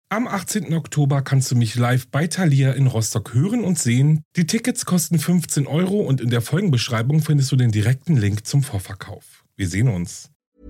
Am 18. Oktober kannst du mich live bei Thalia in Rostock hören und sehen. Die Tickets kosten 15 Euro und in der Folgenbeschreibung findest du den direkten Link zum Vorverkauf. Wir sehen uns.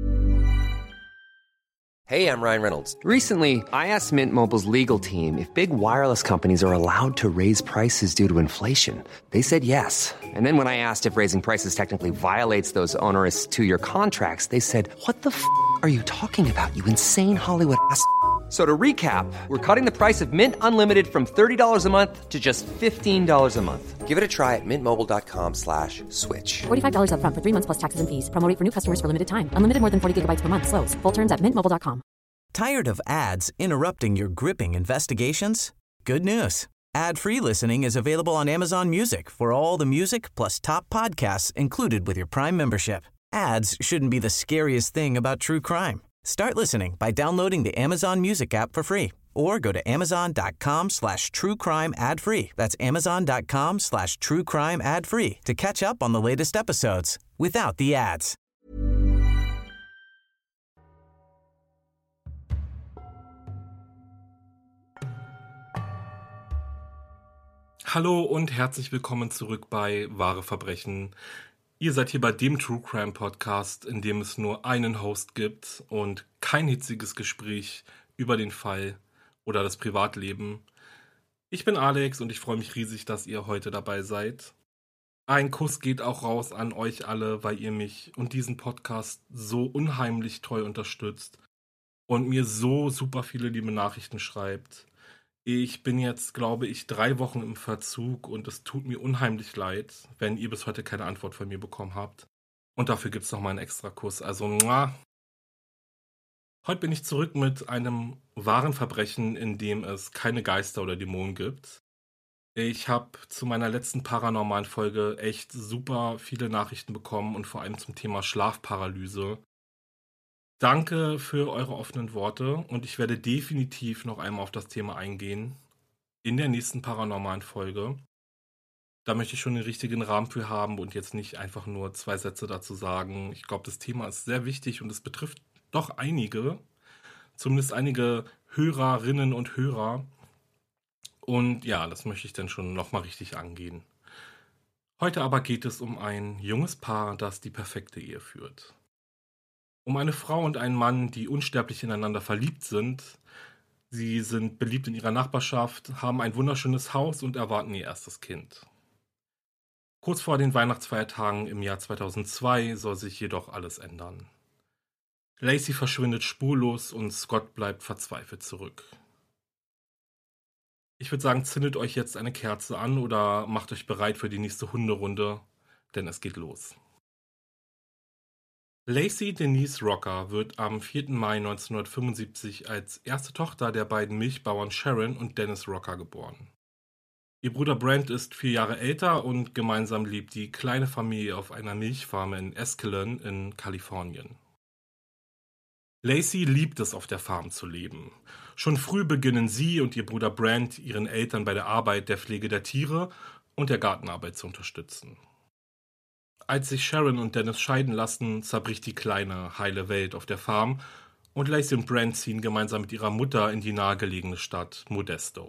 Hey, I'm Ryan Reynolds. Recently, I asked Mint Mobile's legal team if big wireless companies are allowed to raise prices due to inflation. They said yes. And then when I asked if raising prices technically violates those onerous two-year contracts, they said, "What the f*** are you talking about, you insane Hollywood ass?" So to recap, we're cutting the price of Mint Unlimited from $30 a month to just $15 a month. Give it a try at mintmobile.com/switch. $45 up front for 3 months plus taxes and fees. Promo rate for new customers for limited time. Unlimited more than 40 gigabytes per month. Slows full terms at mintmobile.com. Tired of ads interrupting your gripping investigations? Good news. Ad-free listening is available on Amazon Music for all the music plus top podcasts included with your Prime membership. Ads shouldn't be the scariest thing about true crime. Start listening by downloading the Amazon Music app for free or go to amazon.com/truecrime ad-free. That's amazon.com/truecrime ad-free to catch up on the latest episodes without the ads. Hallo und herzlich willkommen zurück bei Wahre Verbrechen. Ihr seid hier bei dem True Crime Podcast, in dem es nur einen Host gibt und kein hitziges Gespräch über den Fall oder das Privatleben. Ich bin Alex und ich freue mich riesig, dass ihr heute dabei seid. Ein Kuss geht auch raus an euch alle, weil ihr mich und diesen Podcast so unheimlich treu unterstützt und mir so super viele liebe Nachrichten schreibt. Ich bin jetzt, glaube ich, 3 Wochen im Verzug und es tut mir unheimlich leid, wenn ihr bis heute keine Antwort von mir bekommen habt. Und dafür gibt es nochmal einen extra Kuss. Also, Heute bin ich zurück mit einem wahren Verbrechen, in dem es keine Geister oder Dämonen gibt. Ich habe zu meiner letzten paranormalen Folge echt super viele Nachrichten bekommen und vor allem zum Thema Schlafparalyse. Danke für eure offenen Worte und ich werde definitiv noch einmal auf das Thema eingehen in der nächsten paranormalen Folge. Da möchte ich schon den richtigen Rahmen für haben und jetzt nicht einfach nur 2 Sätze dazu sagen. Ich glaube, das Thema ist sehr wichtig und es betrifft doch einige, zumindest einige Hörerinnen und Hörer. Und ja, das möchte ich dann schon nochmal richtig angehen. Heute aber geht es um ein junges Paar, das die perfekte Ehe führt. Um eine Frau und einen Mann, die unsterblich ineinander verliebt sind. Sie sind beliebt in ihrer Nachbarschaft, haben ein wunderschönes Haus und erwarten ihr erstes Kind. Kurz vor den Weihnachtsfeiertagen im Jahr 2002 soll sich jedoch alles ändern. Lacey verschwindet spurlos und Scott bleibt verzweifelt zurück. Ich würde sagen, zündet euch jetzt eine Kerze an oder macht euch bereit für die nächste Hunderunde, denn es geht los. Lacey Denise Rocker wird am 4. Mai 1975 als erste Tochter der beiden Milchbauern Sharon und Dennis Rocker geboren. Ihr Bruder Brent ist 4 Jahre älter und gemeinsam lebt die kleine Familie auf einer Milchfarm in Escalon in Kalifornien. Lacey liebt es, auf der Farm zu leben. Schon früh beginnen sie und ihr Bruder Brent ihren Eltern bei der Arbeit der Pflege der Tiere und der Gartenarbeit zu unterstützen. Als sich Sharon und Dennis scheiden lassen, zerbricht die kleine, heile Welt auf der Farm und Lacey und Brent ziehen gemeinsam mit ihrer Mutter in die nahegelegene Stadt Modesto.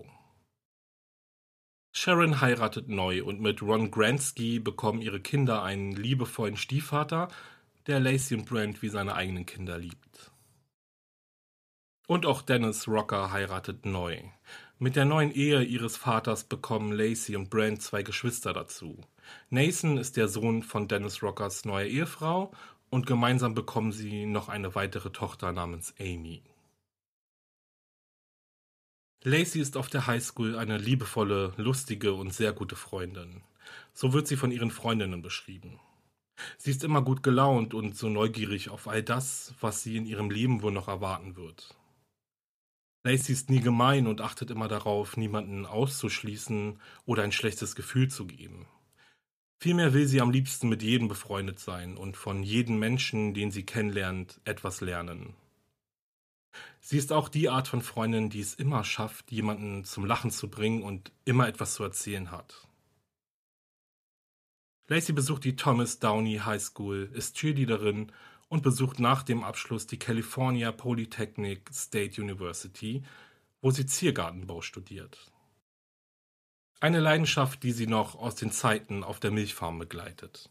Sharon heiratet neu und mit Ron Gransky bekommen ihre Kinder einen liebevollen Stiefvater, der Lacey und Brent wie seine eigenen Kinder liebt. Und auch Dennis Rocker heiratet neu. Mit der neuen Ehe ihres Vaters bekommen Lacey und Brent 2 Geschwister dazu. Nathan ist der Sohn von Dennis Rockers neuer Ehefrau und gemeinsam bekommen sie noch eine weitere Tochter namens Amy. Lacey ist auf der Highschool eine liebevolle, lustige und sehr gute Freundin. So wird sie von ihren Freundinnen beschrieben. Sie ist immer gut gelaunt und so neugierig auf all das, was sie in ihrem Leben wohl noch erwarten wird. Lacey ist nie gemein und achtet immer darauf, niemanden auszuschließen oder ein schlechtes Gefühl zu geben. Vielmehr will sie am liebsten mit jedem befreundet sein und von jedem Menschen, den sie kennenlernt, etwas lernen. Sie ist auch die Art von Freundin, die es immer schafft, jemanden zum Lachen zu bringen und immer etwas zu erzählen hat. Lacey besucht die Thomas Downey High School, ist Cheerleaderin und besucht nach dem Abschluss die California Polytechnic State University, wo sie Ziergartenbau studiert. Eine Leidenschaft, die sie noch aus den Zeiten auf der Milchfarm begleitet.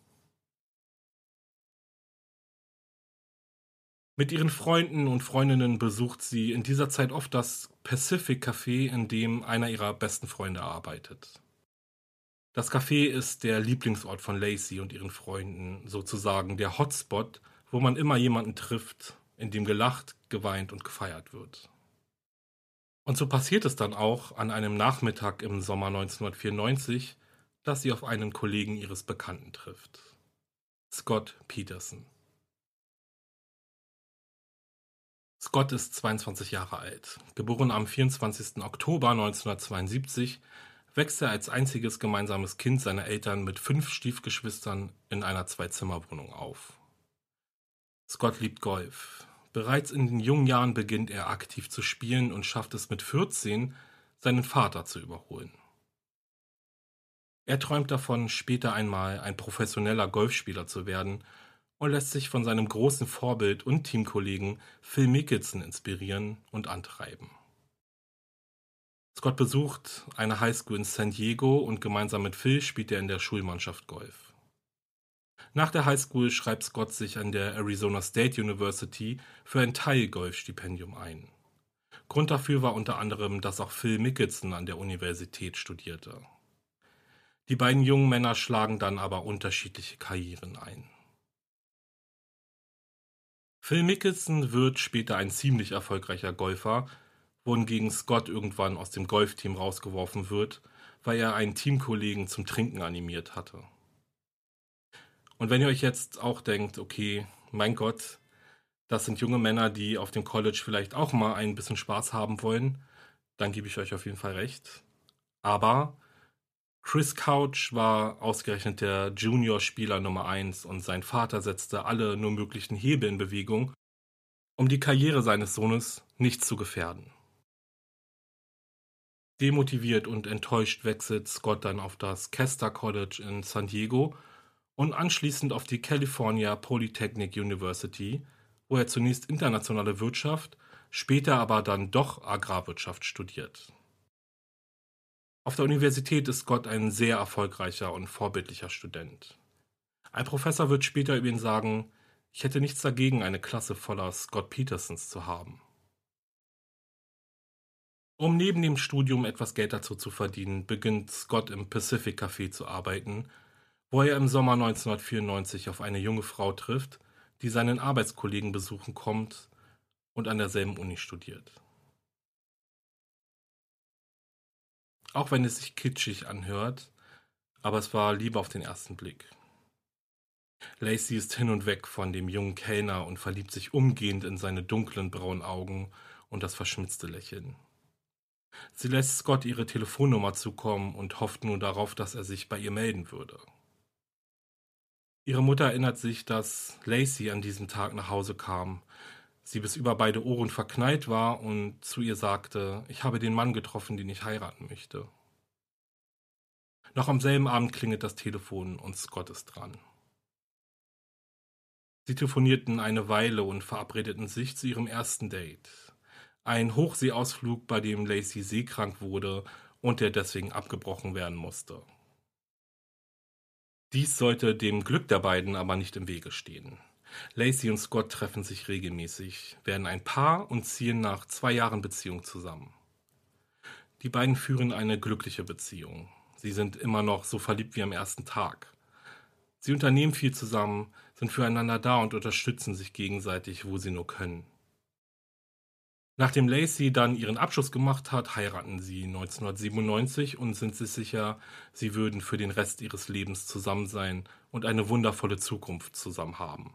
Mit ihren Freunden und Freundinnen besucht sie in dieser Zeit oft das Pacific Café, in dem einer ihrer besten Freunde arbeitet. Das Café ist der Lieblingsort von Lacey und ihren Freunden, sozusagen der Hotspot, wo man immer jemanden trifft, in dem gelacht, geweint und gefeiert wird. Und so passiert es dann auch an einem Nachmittag im Sommer 1994, dass sie auf einen Kollegen ihres Bekannten trifft. Scott Peterson. Scott ist 22 Jahre alt. Geboren am 24. Oktober 1972, wächst er als einziges gemeinsames Kind seiner Eltern mit 5 Stiefgeschwistern in einer 2-Zimmer-Wohnung auf. Scott liebt Golf. Bereits in den jungen Jahren beginnt er aktiv zu spielen und schafft es mit 14, seinen Vater zu überholen. Er träumt davon, später einmal ein professioneller Golfspieler zu werden und lässt sich von seinem großen Vorbild und Teamkollegen Phil Mickelson inspirieren und antreiben. Scott besucht eine Highschool in San Diego und gemeinsam mit Phil spielt er in der Schulmannschaft Golf. Nach der Highschool schreibt Scott sich an der Arizona State University für ein Teilgolfstipendium ein. Grund dafür war unter anderem, dass auch Phil Mickelson an der Universität studierte. Die beiden jungen Männer schlagen dann aber unterschiedliche Karrieren ein. Phil Mickelson wird später ein ziemlich erfolgreicher Golfer, wohingegen Scott irgendwann aus dem Golfteam rausgeworfen wird, weil er einen Teamkollegen zum Trinken animiert hatte. Und wenn ihr euch jetzt auch denkt, okay, mein Gott, das sind junge Männer, die auf dem College vielleicht auch mal ein bisschen Spaß haben wollen, dann gebe ich euch auf jeden Fall recht. Aber Chris Couch war ausgerechnet der Junior-Spieler Nummer 1 und sein Vater setzte alle nur möglichen Hebel in Bewegung, um die Karriere seines Sohnes nicht zu gefährden. Demotiviert und enttäuscht wechselt Scott dann auf das Cuesta College in San Diego und anschließend auf die California Polytechnic University, wo er zunächst internationale Wirtschaft, später aber dann doch Agrarwirtschaft studiert. Auf der Universität ist Scott ein sehr erfolgreicher und vorbildlicher Student. Ein Professor wird später über ihn sagen, ich hätte nichts dagegen, eine Klasse voller Scott Petersons zu haben. Um neben dem Studium etwas Geld dazu zu verdienen, beginnt Scott im Pacific Café zu arbeiten, wo er im Sommer 1994 auf eine junge Frau trifft, die seinen Arbeitskollegen besuchen kommt und an derselben Uni studiert. Auch wenn es sich kitschig anhört, aber es war Liebe auf den ersten Blick. Lacey ist hin und weg von dem jungen Kellner und verliebt sich umgehend in seine dunklen braunen Augen und das verschmitzte Lächeln. Sie lässt Scott ihre Telefonnummer zukommen und hofft nur darauf, dass er sich bei ihr melden würde. Ihre Mutter erinnert sich, dass Lacey an diesem Tag nach Hause kam, sie bis über beide Ohren verknallt war und zu ihr sagte, ich habe den Mann getroffen, den ich heiraten möchte. Noch am selben Abend klingelt das Telefon und Scott ist dran. Sie telefonierten eine Weile und verabredeten sich zu ihrem ersten Date. Ein Hochseeausflug, bei dem Lacey seekrank wurde und der deswegen abgebrochen werden musste. Dies sollte dem Glück der beiden aber nicht im Wege stehen. Lacey und Scott treffen sich regelmäßig, werden ein Paar und ziehen nach 2 Jahren Beziehung zusammen. Die beiden führen eine glückliche Beziehung. Sie sind immer noch so verliebt wie am ersten Tag. Sie unternehmen viel zusammen, sind füreinander da und unterstützen sich gegenseitig, wo sie nur können. Nachdem Lacey dann ihren Abschluss gemacht hat, heiraten sie 1997 und sind sich sicher, sie würden für den Rest ihres Lebens zusammen sein und eine wundervolle Zukunft zusammen haben.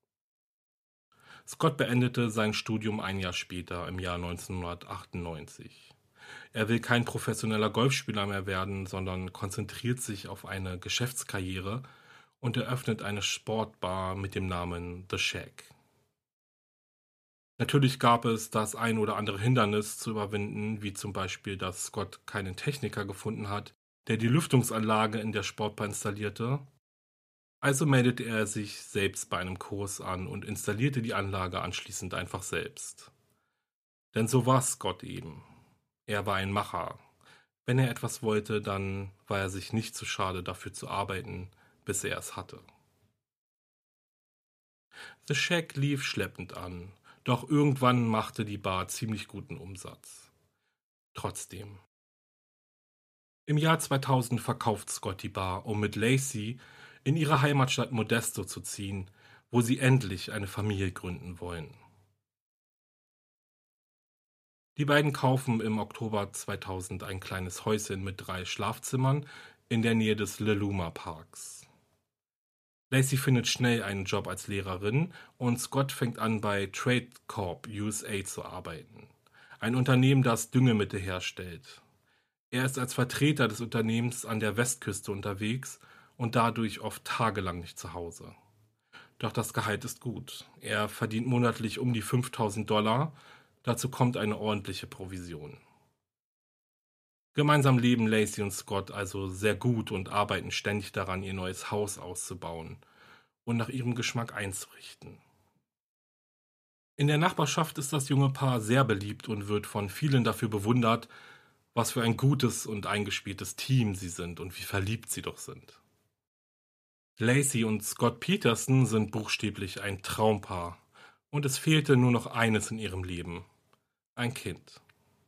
Scott beendete sein Studium ein Jahr später, im Jahr 1998. Er will kein professioneller Golfspieler mehr werden, sondern konzentriert sich auf eine Geschäftskarriere und eröffnet eine Sportbar mit dem Namen The Shack. Natürlich gab es das ein oder andere Hindernis zu überwinden, wie zum Beispiel, dass Scott keinen Techniker gefunden hat, der die Lüftungsanlage in der Sportbar installierte. Also meldete er sich selbst bei einem Kurs an und installierte die Anlage anschließend einfach selbst. Denn so war Scott eben. Er war ein Macher. Wenn er etwas wollte, dann war er sich nicht zu schade, dafür zu arbeiten, bis er es hatte. The Shack lief schleppend an, doch irgendwann machte die Bar ziemlich guten Umsatz. Trotzdem. Im Jahr 2000 verkauft Scott die Bar, um mit Lacey in ihre Heimatstadt Modesto zu ziehen, wo sie endlich eine Familie gründen wollen. Die beiden kaufen im Oktober 2000 ein kleines Häuschen mit 3 Schlafzimmern in der Nähe des Leluma Parks. Lacey findet schnell einen Job als Lehrerin und Scott fängt an, bei Trade Corp USA zu arbeiten, ein Unternehmen, das Düngemittel herstellt. Er ist als Vertreter des Unternehmens an der Westküste unterwegs und dadurch oft tagelang nicht zu Hause. Doch das Gehalt ist gut. Er verdient monatlich um die $5.000, dazu kommt eine ordentliche Provision. Gemeinsam leben Lacey und Scott also sehr gut und arbeiten ständig daran, ihr neues Haus auszubauen und nach ihrem Geschmack einzurichten. In der Nachbarschaft ist das junge Paar sehr beliebt und wird von vielen dafür bewundert, was für ein gutes und eingespieltes Team sie sind und wie verliebt sie doch sind. Lacey und Scott Peterson sind buchstäblich ein Traumpaar und es fehlte nur noch eines in ihrem Leben: ein Kind.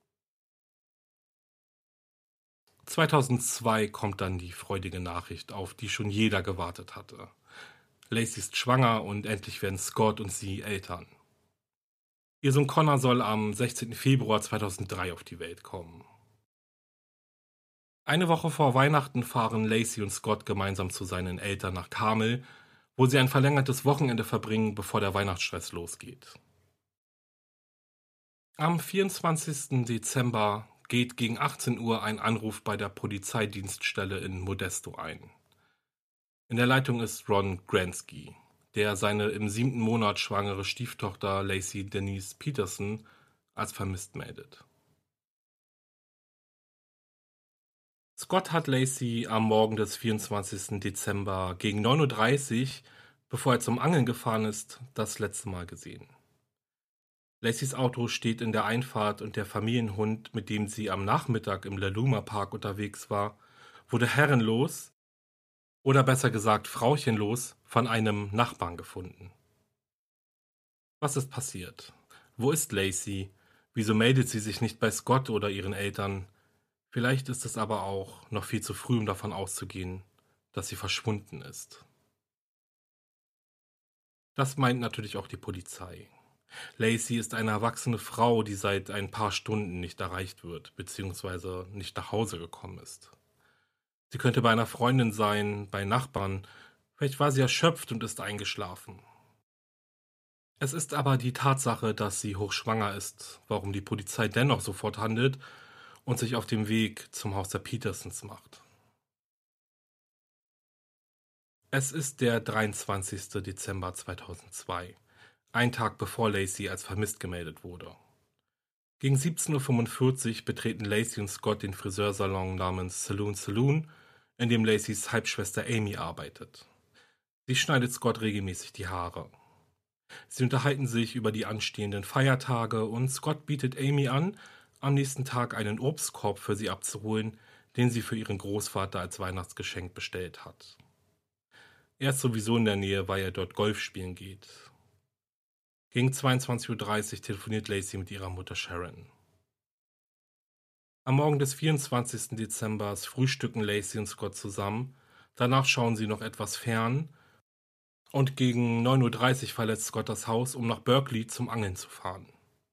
2002 kommt dann die freudige Nachricht, auf die schon jeder gewartet hatte. Lacey ist schwanger und endlich werden Scott und sie Eltern. Ihr Sohn Connor soll am 16. Februar 2003 auf die Welt kommen. Eine Woche vor Weihnachten fahren Lacey und Scott gemeinsam zu seinen Eltern nach Carmel, wo sie ein verlängertes Wochenende verbringen, bevor der Weihnachtsstress losgeht. Am 24. Dezember geht gegen 18 Uhr ein Anruf bei der Polizeidienststelle in Modesto ein. In der Leitung ist Ron Gransky, der seine im 7. Monat schwangere Stieftochter Lacey Denise Peterson als vermisst meldet. Scott hat Lacey am Morgen des 24. Dezember gegen 9:30 Uhr, bevor er zum Angeln gefahren ist, das letzte Mal gesehen. Lacey's Auto steht in der Einfahrt und der Familienhund, mit dem sie am Nachmittag im Leluma Park unterwegs war, wurde herrenlos, oder besser gesagt frauchenlos, von einem Nachbarn gefunden. Was ist passiert? Wo ist Lacey? Wieso meldet sie sich nicht bei Scott oder ihren Eltern? Vielleicht ist es aber auch noch viel zu früh, um davon auszugehen, dass sie verschwunden ist. Das meint natürlich auch die Polizei. Lacey ist eine erwachsene Frau, die seit ein paar Stunden nicht erreicht wird, beziehungsweise nicht nach Hause gekommen ist. Sie könnte bei einer Freundin sein, bei Nachbarn, vielleicht war sie erschöpft und ist eingeschlafen. Es ist aber die Tatsache, dass sie hochschwanger ist, warum die Polizei dennoch sofort handelt und sich auf dem Weg zum Haus der Petersons macht. Es ist der 23. Dezember 2002, ein Tag bevor Lacey als vermisst gemeldet wurde. Gegen 17:45 Uhr betreten Lacey und Scott den Friseursalon namens Saloon, in dem Lacey's Halbschwester Amy arbeitet. Sie schneidet Scott regelmäßig die Haare. Sie unterhalten sich über die anstehenden Feiertage und Scott bietet Amy an, am nächsten Tag einen Obstkorb für sie abzuholen, den sie für ihren Großvater als Weihnachtsgeschenk bestellt hat. Er ist sowieso in der Nähe, weil er dort Golf spielen geht. Gegen 22:30 Uhr telefoniert Lacey mit ihrer Mutter Sharon. Am Morgen des 24. Dezember frühstücken Lacey und Scott zusammen, danach schauen sie noch etwas fern und gegen 9:30 Uhr verlässt Scott das Haus, um nach Berkeley zum Angeln zu fahren.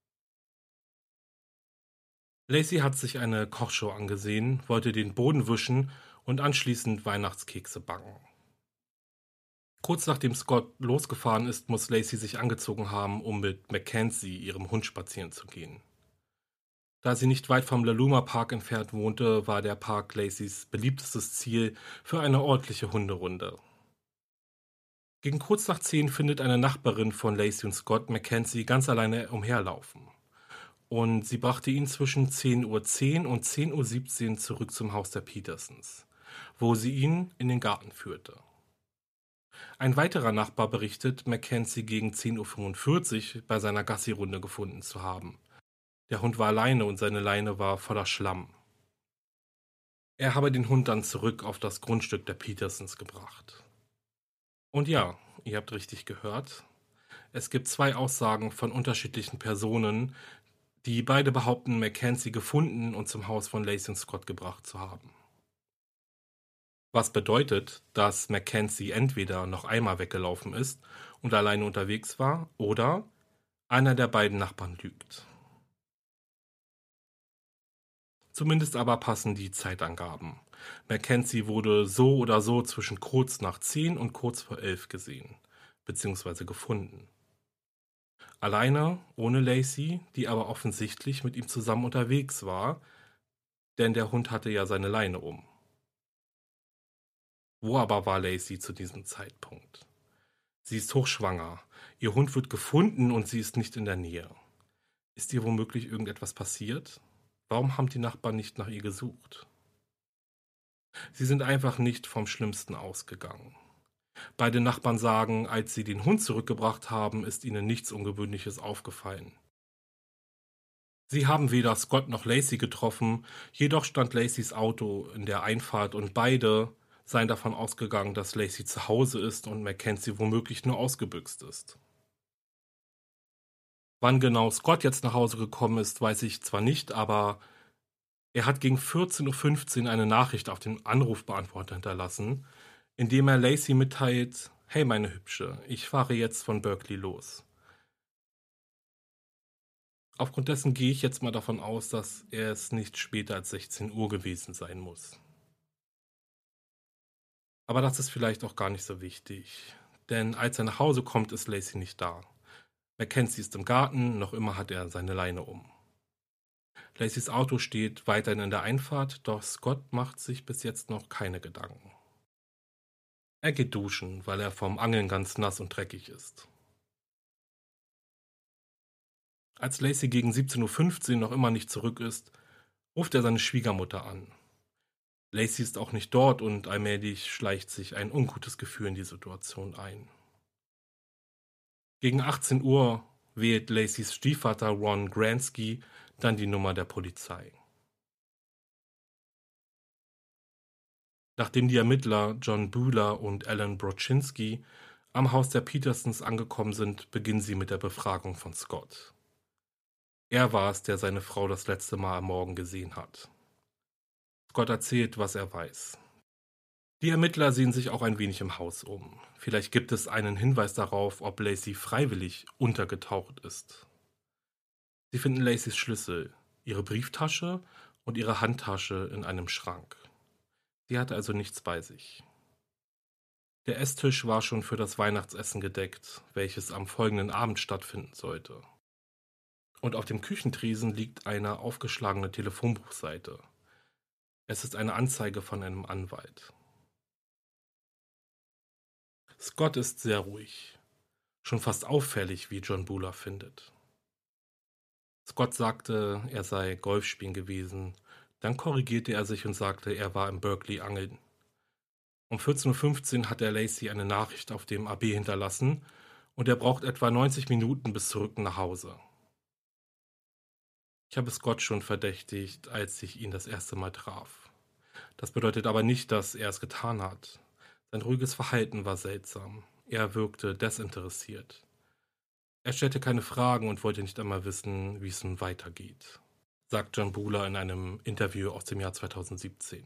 Lacey hat sich eine Kochshow angesehen, wollte den Boden wischen und anschließend Weihnachtskekse backen. Kurz nachdem Scott losgefahren ist, muss Lacey sich angezogen haben, um mit Mackenzie, ihrem Hund, spazieren zu gehen. Da sie nicht weit vom Leluma Park entfernt wohnte, war der Park Lacey's beliebtestes Ziel für eine ordentliche Hunderunde. Gegen kurz nach 10 findet eine Nachbarin von Lacey und Scott Mackenzie ganz alleine umherlaufen. Und sie brachte ihn zwischen 10:10 Uhr und 10:17 Uhr zurück zum Haus der Petersons, wo sie ihn in den Garten führte. Ein weiterer Nachbar berichtet, Mackenzie gegen 10:45 Uhr bei seiner Gassi-Runde gefunden zu haben. Der Hund war alleine und seine Leine war voller Schlamm. Er habe den Hund dann zurück auf das Grundstück der Petersons gebracht. Und ja, ihr habt richtig gehört. Es gibt 2 Aussagen von unterschiedlichen Personen, die beide behaupten, Mackenzie gefunden und zum Haus von Lacey und Scott gebracht zu haben. Was bedeutet, dass Mackenzie entweder noch einmal weggelaufen ist und alleine unterwegs war oder einer der beiden Nachbarn lügt. Zumindest aber passen die Zeitangaben. Mackenzie wurde so oder so zwischen kurz nach 10 und kurz vor 11 gesehen, beziehungsweise gefunden. Alleine, ohne Lacey, die aber offensichtlich mit ihm zusammen unterwegs war, denn der Hund hatte ja seine Leine um. Wo aber war Lacey zu diesem Zeitpunkt? Sie ist hochschwanger, ihr Hund wird gefunden und sie ist nicht in der Nähe. Ist ihr womöglich irgendetwas passiert? Warum haben die Nachbarn nicht nach ihr gesucht? Sie sind einfach nicht vom Schlimmsten ausgegangen. Beide Nachbarn sagen, als sie den Hund zurückgebracht haben, ist ihnen nichts Ungewöhnliches aufgefallen. Sie haben weder Scott noch Lacey getroffen, jedoch stand Lacys Auto in der Einfahrt und beide seien davon ausgegangen, dass Lacey zu Hause ist und Mackenzie womöglich nur ausgebüxt ist. Wann genau Scott jetzt nach Hause gekommen ist, weiß ich zwar nicht, aber er hat gegen 14:15 Uhr eine Nachricht auf den Anrufbeantworter hinterlassen, in dem er Lacey mitteilt: Hey meine Hübsche, ich fahre jetzt von Berkeley los. Aufgrund dessen gehe ich jetzt mal davon aus, dass er es nicht später als 16 Uhr gewesen sein muss. Aber das ist vielleicht auch gar nicht so wichtig, denn als er nach Hause kommt, ist Lacey nicht da. Mackenzie ist im Garten, noch immer hat er seine Leine um. Lacys Auto steht weiterhin in der Einfahrt, doch Scott macht sich bis jetzt noch keine Gedanken. Er geht duschen, weil er vom Angeln ganz nass und dreckig ist. Als Lacey gegen 17:15 Uhr noch immer nicht zurück ist, ruft er seine Schwiegermutter an. Lacey ist auch nicht dort und allmählich schleicht sich ein ungutes Gefühl in die Situation ein. Gegen 18 Uhr wählt Lacys Stiefvater Ron Gransky dann die Nummer der Polizei. Nachdem die Ermittler John Buhler und Alan Broczynski am Haus der Petersons angekommen sind, beginnen sie mit der Befragung von Scott. Er war es, der seine Frau das letzte Mal am Morgen gesehen hat. Scott erzählt, was er weiß. Die Ermittler sehen sich auch ein wenig im Haus um. Vielleicht gibt es einen Hinweis darauf, ob Lacey freiwillig untergetaucht ist. Sie finden Lacys Schlüssel, ihre Brieftasche und ihre Handtasche in einem Schrank. Sie hatte also nichts bei sich. Der Esstisch war schon für das Weihnachtsessen gedeckt, welches am folgenden Abend stattfinden sollte. Und auf dem Küchentresen liegt eine aufgeschlagene Telefonbuchseite. Es ist eine Anzeige von einem Anwalt. Scott ist sehr ruhig, schon fast auffällig, wie John Buhler findet. Scott sagte, er sei Golf spielen gewesen, dann korrigierte er sich und sagte, er war in Berkeley angeln. Um 14:15 Uhr hat er Lacey eine Nachricht auf dem AB hinterlassen und er braucht etwa 90 Minuten bis zurück nach Hause. Ich habe Scott schon verdächtigt, als ich ihn das erste Mal traf. Das bedeutet aber nicht, dass er es getan hat. Sein ruhiges Verhalten war seltsam. Er wirkte desinteressiert. Er stellte keine Fragen und wollte nicht einmal wissen, wie es nun weitergeht, sagt John Buhler in einem Interview aus dem Jahr 2017.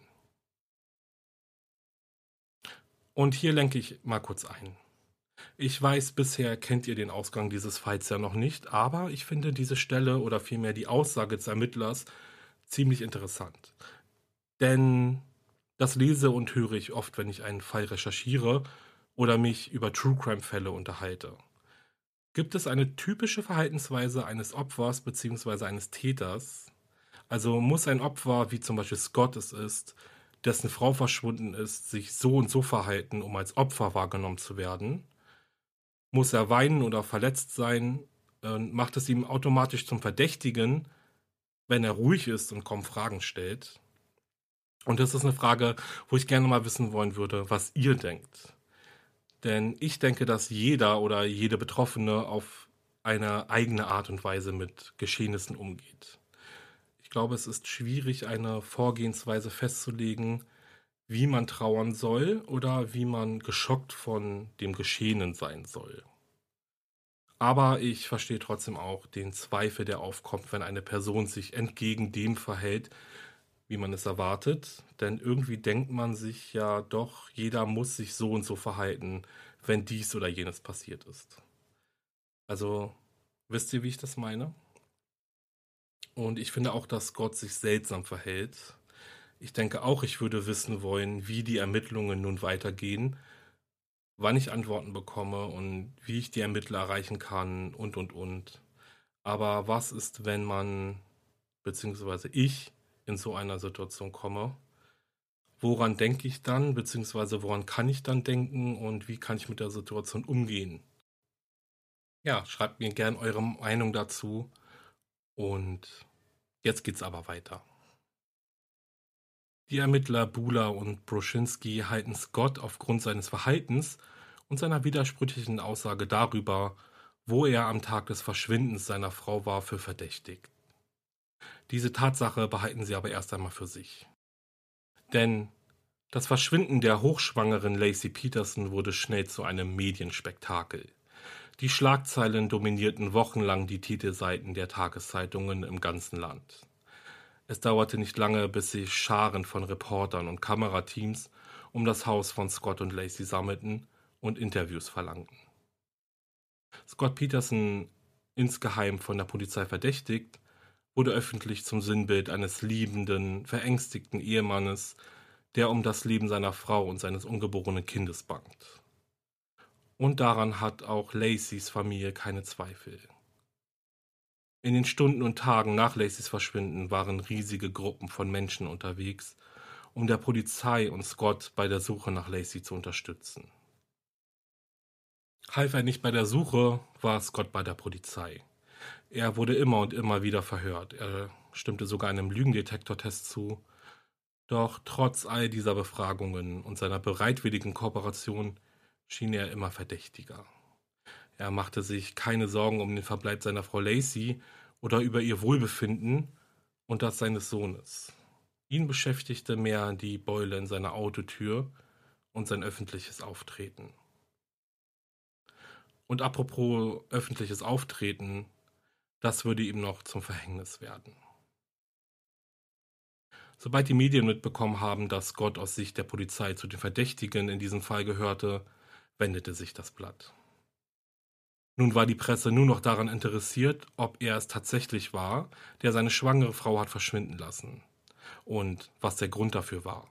Und hier lenke ich mal kurz ein. Ich weiß, bisher kennt ihr den Ausgang dieses Falls ja noch nicht, aber ich finde diese Stelle oder vielmehr die Aussage des Ermittlers ziemlich interessant. Denn das lese und höre ich oft, wenn ich einen Fall recherchiere oder mich über True-Crime-Fälle unterhalte. Gibt es eine typische Verhaltensweise eines Opfers bzw. eines Täters? Also muss ein Opfer, wie zum Beispiel Scott es ist, dessen Frau verschwunden ist, sich so und so verhalten, um als Opfer wahrgenommen zu werden? Muss er weinen oder verletzt sein? Macht es ihm automatisch zum Verdächtigen, wenn er ruhig ist und kaum Fragen stellt? Und das ist eine Frage, wo ich gerne mal wissen wollen würde, was ihr denkt. Denn ich denke, dass jeder oder jede Betroffene auf eine eigene Art und Weise mit Geschehnissen umgeht. Ich glaube, es ist schwierig, eine Vorgehensweise festzulegen, wie man trauern soll oder wie man geschockt von dem Geschehenen sein soll. Aber ich verstehe trotzdem auch den Zweifel, der aufkommt, wenn eine Person sich entgegen dem verhält, wie man es erwartet. Denn irgendwie denkt man sich ja doch, jeder muss sich so und so verhalten, wenn dies oder jenes passiert ist. Also, wisst ihr, wie ich das meine? Und ich finde auch, dass Gott sich seltsam verhält. Ich denke auch, ich würde wissen wollen, wie die Ermittlungen nun weitergehen, wann ich Antworten bekomme und wie ich die Ermittler erreichen kann und. Aber was ist, wenn man, beziehungsweise ich, in so einer Situation komme? Woran denke ich dann, beziehungsweise woran kann ich dann denken und wie kann ich mit der Situation umgehen? Ja, schreibt mir gern eure Meinung dazu und jetzt geht's aber weiter. Die Ermittler Buhler und Bruschinski halten Scott aufgrund seines Verhaltens und seiner widersprüchlichen Aussage darüber, wo er am Tag des Verschwindens seiner Frau war, für verdächtig. Diese Tatsache behalten sie aber erst einmal für sich. Denn das Verschwinden der hochschwangeren Lacey Peterson wurde schnell zu einem Medienspektakel. Die Schlagzeilen dominierten wochenlang die Titelseiten der Tageszeitungen im ganzen Land. Es dauerte nicht lange, bis sich Scharen von Reportern und Kamerateams um das Haus von Scott und Lacey sammelten und Interviews verlangten. Scott Peterson, insgeheim von der Polizei verdächtigt, wurde öffentlich zum Sinnbild eines liebenden, verängstigten Ehemannes, der um das Leben seiner Frau und seines ungeborenen Kindes bangt. Und daran hat auch Lacys Familie keine Zweifel. In den Stunden und Tagen nach Lacys Verschwinden waren riesige Gruppen von Menschen unterwegs, um der Polizei und Scott bei der Suche nach Lacey zu unterstützen. Half er nicht bei der Suche, war Scott bei der Polizei. Er wurde immer und immer wieder verhört. Er stimmte sogar einem Lügendetektortest zu. Doch trotz all dieser Befragungen und seiner bereitwilligen Kooperation schien er immer verdächtiger. Er machte sich keine Sorgen um den Verbleib seiner Frau Lacey oder über ihr Wohlbefinden und das seines Sohnes. Ihn beschäftigte mehr die Beule in seiner Autotür und sein öffentliches Auftreten. Und apropos öffentliches Auftreten, das würde ihm noch zum Verhängnis werden. Sobald die Medien mitbekommen haben, dass Scott aus Sicht der Polizei zu den Verdächtigen in diesem Fall gehörte, wendete sich das Blatt. Nun war die Presse nur noch daran interessiert, ob er es tatsächlich war, der seine schwangere Frau hat verschwinden lassen und was der Grund dafür war.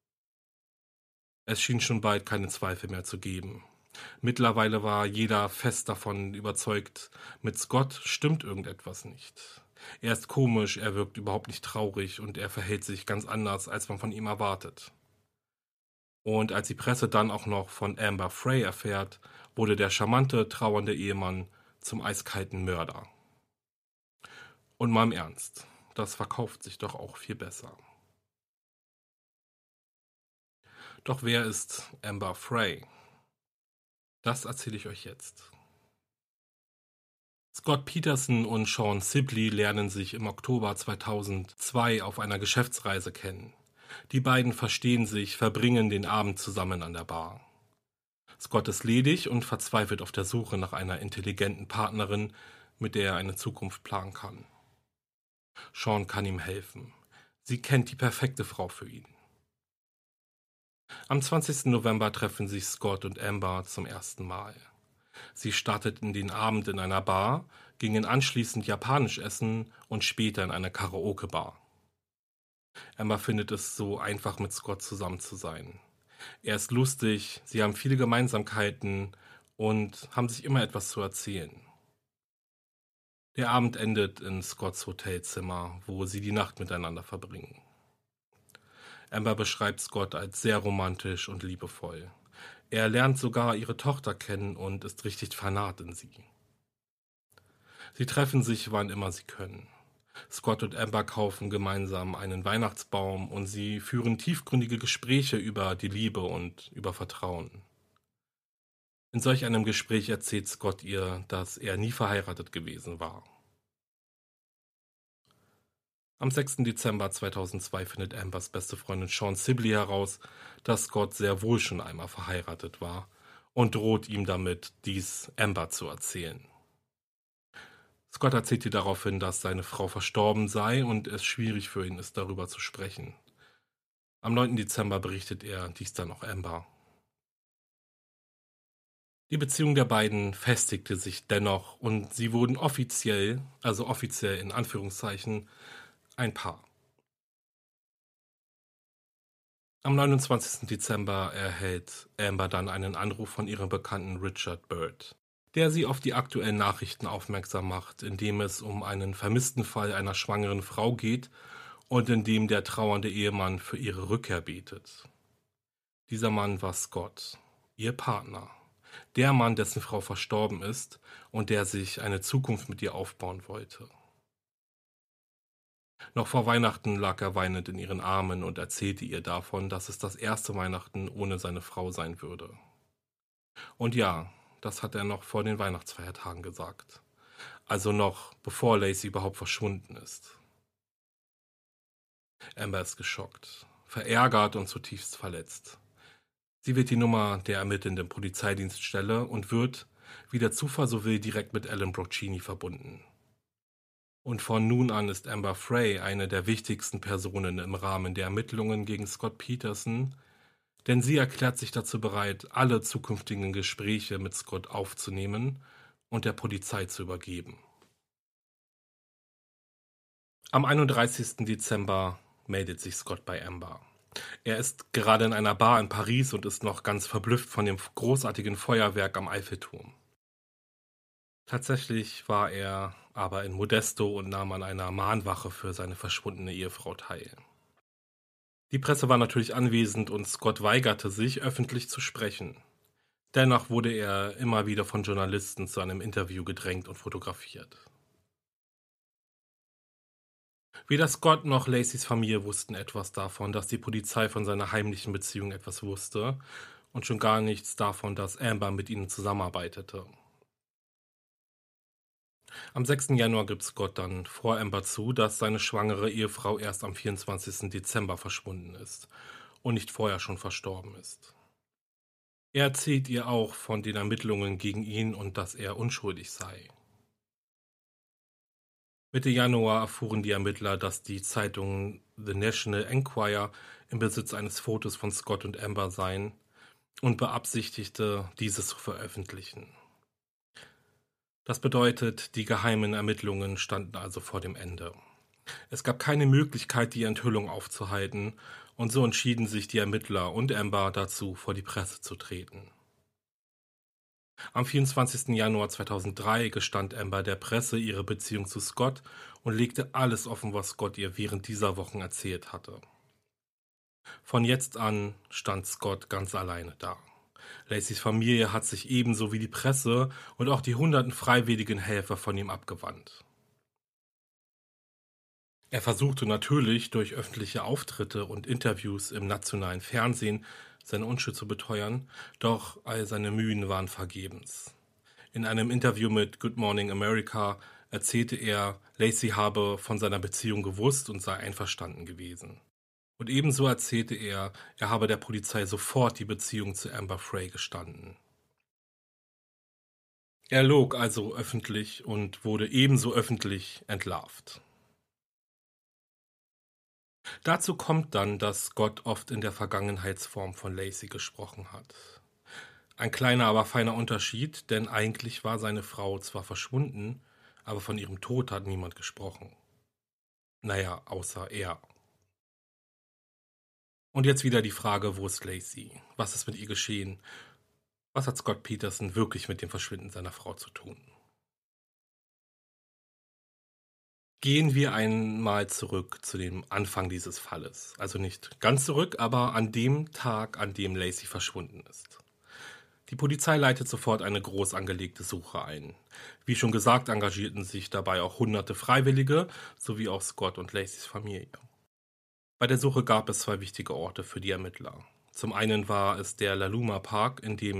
Es schien schon bald keine Zweifel mehr zu geben. Mittlerweile war jeder fest davon überzeugt, mit Scott stimmt irgendetwas nicht. Er ist komisch, er wirkt überhaupt nicht traurig und er verhält sich ganz anders, als man von ihm erwartet. Und als die Presse dann auch noch von Amber Frey erfährt, wurde der charmante, trauernde Ehemann zum eiskalten Mörder. Und mal im Ernst, das verkauft sich doch auch viel besser. Doch wer ist Amber Frey? Das erzähle ich euch jetzt. Scott Peterson und Sean Sibley lernen sich im Oktober 2002 auf einer Geschäftsreise kennen. Die beiden verstehen sich, verbringen den Abend zusammen an der Bar. Scott ist ledig und verzweifelt auf der Suche nach einer intelligenten Partnerin, mit der er eine Zukunft planen kann. Sean kann ihm helfen. Sie kennt die perfekte Frau für ihn. Am 20. November treffen sich Scott und Amber zum ersten Mal. Sie starteten den Abend in einer Bar, gingen anschließend japanisch essen und später in eine Karaoke-Bar. Amber findet es so einfach, mit Scott zusammen zu sein. Er ist lustig, sie haben viele Gemeinsamkeiten und haben sich immer etwas zu erzählen. Der Abend endet in Scotts Hotelzimmer, wo sie die Nacht miteinander verbringen. Amber beschreibt Scott als sehr romantisch und liebevoll. Er lernt sogar ihre Tochter kennen und ist richtig vernarrt in sie. Sie treffen sich, wann immer sie können. Scott und Amber kaufen gemeinsam einen Weihnachtsbaum und sie führen tiefgründige Gespräche über die Liebe und über Vertrauen. In solch einem Gespräch erzählt Scott ihr, dass er nie verheiratet gewesen war. Am 6. Dezember 2002 findet Ambers beste Freundin Sean Sibley heraus, dass Scott sehr wohl schon einmal verheiratet war und droht ihm damit, dies Amber zu erzählen. Scott erzählt ihr daraufhin, dass seine Frau verstorben sei und es schwierig für ihn ist, darüber zu sprechen. Am 9. Dezember berichtet er dies dann auch Amber. Die Beziehung der beiden festigte sich dennoch und sie wurden offiziell, also offiziell in Anführungszeichen, ein Paar. Am 29. Dezember erhält Amber dann einen Anruf von ihrem Bekannten Richard Byrd, der sie auf die aktuellen Nachrichten aufmerksam macht, in dem es um einen vermissten Fall einer schwangeren Frau geht und in dem der trauernde Ehemann für ihre Rückkehr betet. Dieser Mann war Scott, ihr Partner, der Mann, dessen Frau verstorben ist und der sich eine Zukunft mit ihr aufbauen wollte. Noch vor Weihnachten lag er weinend in ihren Armen und erzählte ihr davon, dass es das erste Weihnachten ohne seine Frau sein würde. Und ja, das hat er noch vor den Weihnachtsfeiertagen gesagt. Also noch bevor Lacey überhaupt verschwunden ist. Amber ist geschockt, verärgert und zutiefst verletzt. Sie wählt die Nummer der ermittelnden Polizeidienststelle und wird, wie der Zufall so will, direkt mit Alan Broccini verbunden. Und von nun an ist Amber Frey eine der wichtigsten Personen im Rahmen der Ermittlungen gegen Scott Peterson, denn sie erklärt sich dazu bereit, alle zukünftigen Gespräche mit Scott aufzunehmen und der Polizei zu übergeben. Am 31. Dezember meldet sich Scott bei Amber. Er ist gerade in einer Bar in Paris und ist noch ganz verblüfft von dem großartigen Feuerwerk am Eiffelturm. Tatsächlich war er aber in Modesto und nahm an einer Mahnwache für seine verschwundene Ehefrau teil. Die Presse war natürlich anwesend und Scott weigerte sich, öffentlich zu sprechen. Dennoch wurde er immer wieder von Journalisten zu einem Interview gedrängt und fotografiert. Weder Scott noch Lacys Familie wussten etwas davon, dass die Polizei von seiner heimlichen Beziehung etwas wusste und schon gar nichts davon, dass Amber mit ihnen zusammenarbeitete. Am 6. Januar gibt Scott dann vor Amber zu, dass seine schwangere Ehefrau erst am 24. Dezember verschwunden ist und nicht vorher schon verstorben ist. Er erzählt ihr auch von den Ermittlungen gegen ihn und dass er unschuldig sei. Mitte Januar erfuhren die Ermittler, dass die Zeitung The National Enquirer im Besitz eines Fotos von Scott und Amber seien und beabsichtigte, dieses zu veröffentlichen. Das bedeutet, die geheimen Ermittlungen standen also vor dem Ende. Es gab keine Möglichkeit, die Enthüllung aufzuhalten, und so entschieden sich die Ermittler und Amber dazu, vor die Presse zu treten. Am 24. Januar 2003 gestand Amber der Presse ihre Beziehung zu Scott und legte alles offen, was Scott ihr während dieser Wochen erzählt hatte. Von jetzt an stand Scott ganz alleine da. Lacys Familie hat sich ebenso wie die Presse und auch die hunderten freiwilligen Helfer von ihm abgewandt. Er versuchte natürlich durch öffentliche Auftritte und Interviews im nationalen Fernsehen seine Unschuld zu beteuern, doch all seine Mühen waren vergebens. In einem Interview mit Good Morning America erzählte er, Lacey habe von seiner Beziehung gewusst und sei einverstanden gewesen. Und ebenso erzählte er habe der Polizei sofort die Beziehung zu Amber Frey gestanden. Er log also öffentlich und wurde ebenso öffentlich entlarvt. Dazu kommt dann, dass Scott oft in der Vergangenheitsform von Lacey gesprochen hat. Ein kleiner, aber feiner Unterschied, denn eigentlich war seine Frau zwar verschwunden, aber von ihrem Tod hat niemand gesprochen. Naja, außer er. Und jetzt wieder die Frage, wo ist Lacey? Was ist mit ihr geschehen? Was hat Scott Peterson wirklich mit dem Verschwinden seiner Frau zu tun? Gehen wir einmal zurück zu dem Anfang dieses Falles. Also nicht ganz zurück, aber an dem Tag, an dem Lacey verschwunden ist. Die Polizei leitet sofort eine groß angelegte Suche ein. Wie schon gesagt, engagierten sich dabei auch hunderte Freiwillige, sowie auch Scott und Lacys Familie. Bei der Suche gab es zwei wichtige Orte für die Ermittler. Zum einen war es der Laluma Park, in dem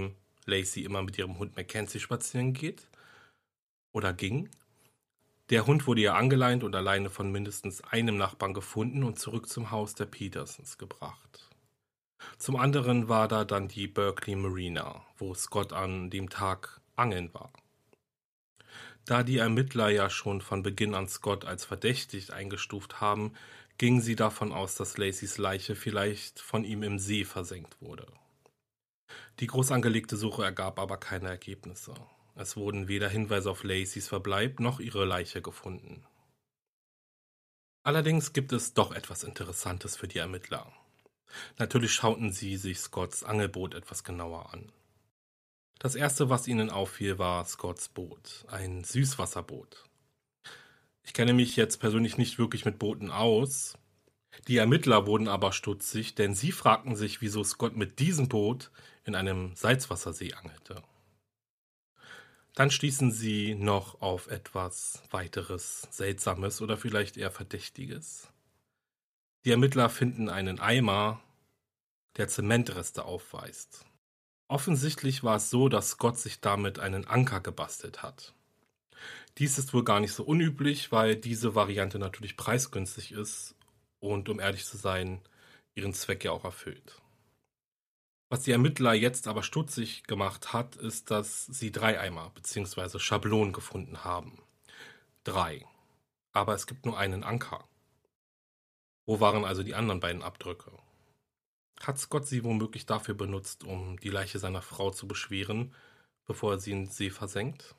Lacey immer mit ihrem Hund Mackenzie spazieren geht oder ging. Der Hund wurde ihr angeleint und alleine von mindestens einem Nachbarn gefunden und zurück zum Haus der Petersons gebracht. Zum anderen war da dann die Berkeley Marina, wo Scott an dem Tag angeln war. Da die Ermittler ja schon von Beginn an Scott als verdächtig eingestuft haben, gingen sie davon aus, dass Lacys Leiche vielleicht von ihm im See versenkt wurde. Die groß angelegte Suche ergab aber keine Ergebnisse. Es wurden weder Hinweise auf Lacys Verbleib noch ihre Leiche gefunden. Allerdings gibt es doch etwas Interessantes für die Ermittler. Natürlich schauten sie sich Scotts Angelboot etwas genauer an. Das erste, was ihnen auffiel, war Scotts Boot, ein Süßwasserboot. Ich kenne mich jetzt persönlich nicht wirklich mit Booten aus. Die Ermittler wurden aber stutzig, denn sie fragten sich, wieso Scott mit diesem Boot in einem Salzwassersee angelte. Dann stießen sie noch auf etwas weiteres Seltsames oder vielleicht eher Verdächtiges. Die Ermittler finden einen Eimer, der Zementreste aufweist. Offensichtlich war es so, dass Scott sich damit einen Anker gebastelt hat. Dies ist wohl gar nicht so unüblich, weil diese Variante natürlich preisgünstig ist und, um ehrlich zu sein, ihren Zweck ja auch erfüllt. Was die Ermittler jetzt aber stutzig gemacht hat, ist, dass sie 3 Eimer bzw. Schablonen gefunden haben. 3. Aber es gibt nur einen Anker. Wo waren also die anderen beiden Abdrücke? Hat Scott sie womöglich dafür benutzt, um die Leiche seiner Frau zu beschweren, bevor er sie in den See versenkt?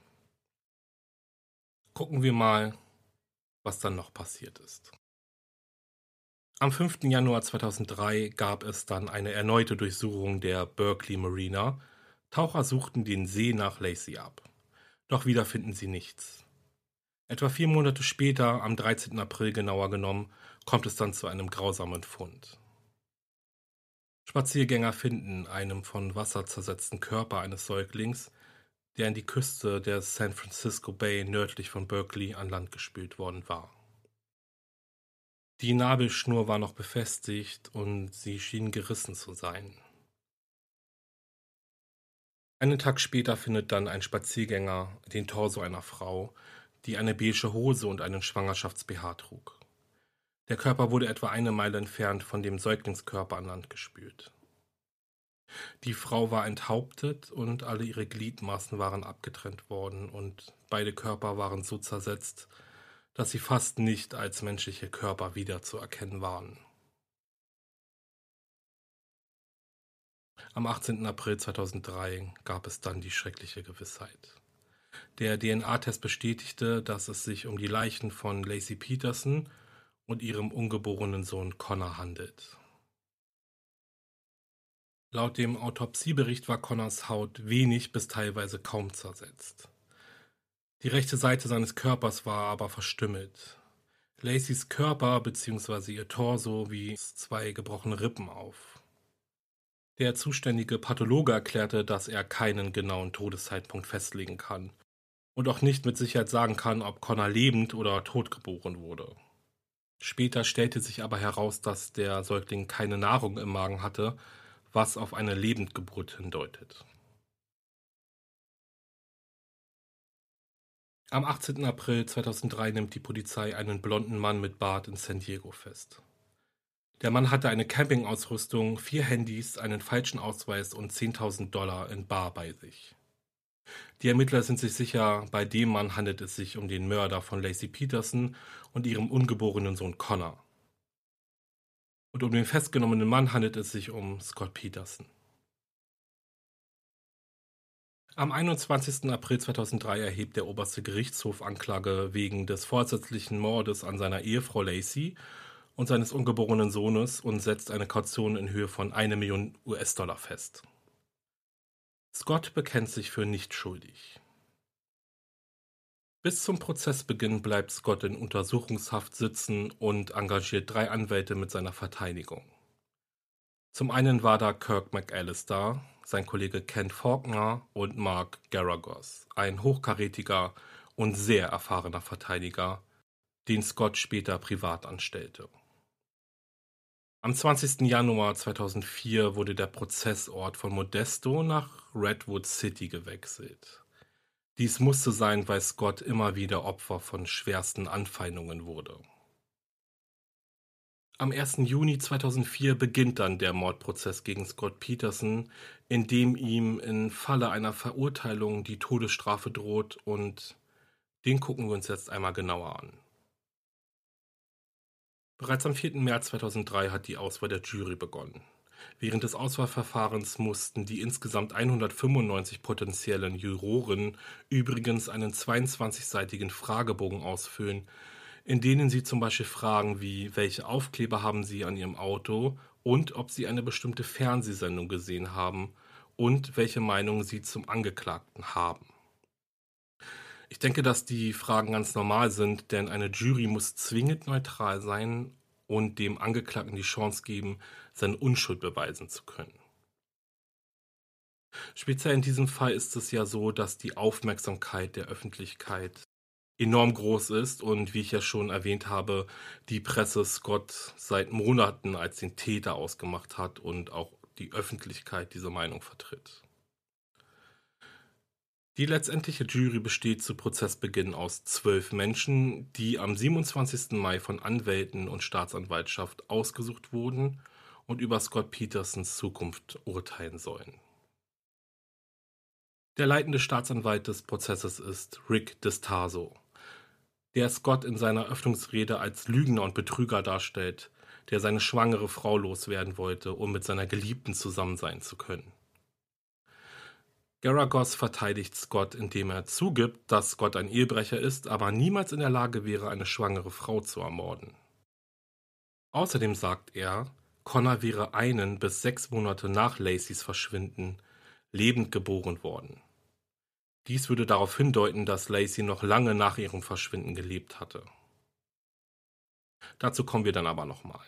Gucken wir mal, was dann noch passiert ist. Am 5. Januar 2003 gab es dann eine erneute Durchsuchung der Berkeley Marina. Taucher suchten den See nach Lacey ab. Doch wieder finden sie nichts. Etwa 4 Monate später, am 13. April genauer genommen, kommt es dann zu einem grausamen Fund. Spaziergänger finden einen von Wasser zersetzten Körper eines Säuglings, der in die Küste der San Francisco Bay nördlich von Berkeley an Land gespült worden war. Die Nabelschnur war noch befestigt und sie schien gerissen zu sein. Einen Tag später findet dann ein Spaziergänger den Torso einer Frau, die eine beige Hose und einen Schwangerschafts-BH trug. Der Körper wurde etwa 1 Meile entfernt von dem Säuglingskörper an Land gespült. Die Frau war enthauptet und alle ihre Gliedmaßen waren abgetrennt worden und beide Körper waren so zersetzt, dass sie fast nicht als menschliche Körper wiederzuerkennen waren. Am 18. April 2003 gab es dann die schreckliche Gewissheit. Der DNA-Test bestätigte, dass es sich um die Leichen von Lacey Peterson und ihrem ungeborenen Sohn Connor handelt. Laut dem Autopsiebericht war Connors Haut wenig bis teilweise kaum zersetzt. Die rechte Seite seines Körpers war aber verstümmelt. Lacys Körper bzw. ihr Torso wies 2 gebrochene Rippen auf. Der zuständige Pathologe erklärte, dass er keinen genauen Todeszeitpunkt festlegen kann und auch nicht mit Sicherheit sagen kann, ob Connor lebend oder tot geboren wurde. Später stellte sich aber heraus, dass der Säugling keine Nahrung im Magen hatte, was auf eine Lebendgeburt hindeutet. Am 18. April 2003 nimmt die Polizei einen blonden Mann mit Bart in San Diego fest. Der Mann hatte eine Campingausrüstung, 4 Handys, einen falschen Ausweis und $10.000 in bar bei sich. Die Ermittler sind sich sicher, bei dem Mann handelt es sich um den Mörder von Lacey Peterson und ihrem ungeborenen Sohn Connor. Und um den festgenommenen Mann handelt es sich um Scott Peterson. Am 21. April 2003 erhebt der oberste Gerichtshof Anklage wegen des vorsätzlichen Mordes an seiner Ehefrau Lacey und seines ungeborenen Sohnes und setzt eine Kaution in Höhe von $1 Million fest. Scott bekennt sich für nicht schuldig. Bis zum Prozessbeginn bleibt Scott in Untersuchungshaft sitzen und engagiert 3 Anwälte mit seiner Verteidigung. Zum einen war da Kirk McAllister, sein Kollege Ken Faulkner und Mark Garagos, ein hochkarätiger und sehr erfahrener Verteidiger, den Scott später privat anstellte. Am 20. Januar 2004 wurde der Prozessort von Modesto nach Redwood City gewechselt. Dies musste sein, weil Scott immer wieder Opfer von schwersten Anfeindungen wurde. Am 1. Juni 2004 beginnt dann der Mordprozess gegen Scott Peterson, in dem ihm im Falle einer Verurteilung die Todesstrafe droht, und den gucken wir uns jetzt einmal genauer an. Bereits am 4. März 2003 hat die Auswahl der Jury begonnen. Während des Auswahlverfahrens mussten die insgesamt 195 potenziellen Juroren übrigens einen 22-seitigen Fragebogen ausfüllen, in denen sie zum Beispiel fragen wie: Welche Aufkleber haben sie an ihrem Auto und ob sie eine bestimmte Fernsehsendung gesehen haben und welche Meinung sie zum Angeklagten haben. Ich denke, dass die Fragen ganz normal sind, denn eine Jury muss zwingend neutral sein und dem Angeklagten die Chance geben, seine Unschuld beweisen zu können. Speziell in diesem Fall ist es ja so, dass die Aufmerksamkeit der Öffentlichkeit enorm groß ist und, wie ich ja schon erwähnt habe, die Presse Scott seit Monaten als den Täter ausgemacht hat und auch die Öffentlichkeit diese Meinung vertritt. Die letztendliche Jury besteht zu Prozessbeginn aus 12 Menschen, die am 27. Mai von Anwälten und Staatsanwaltschaft ausgesucht wurden und über Scott Petersons Zukunft urteilen sollen. Der leitende Staatsanwalt des Prozesses ist Rick Distaso, der Scott in seiner Eröffnungsrede als Lügner und Betrüger darstellt, der seine schwangere Frau loswerden wollte, um mit seiner Geliebten zusammen sein zu können. Garagos verteidigt Scott, indem er zugibt, dass Scott ein Ehebrecher ist, aber niemals in der Lage wäre, eine schwangere Frau zu ermorden. Außerdem sagt er, Connor wäre 1 bis 6 Monate nach Lacys Verschwinden lebend geboren worden. Dies würde darauf hindeuten, dass Lacy noch lange nach ihrem Verschwinden gelebt hatte. Dazu kommen wir dann aber nochmal.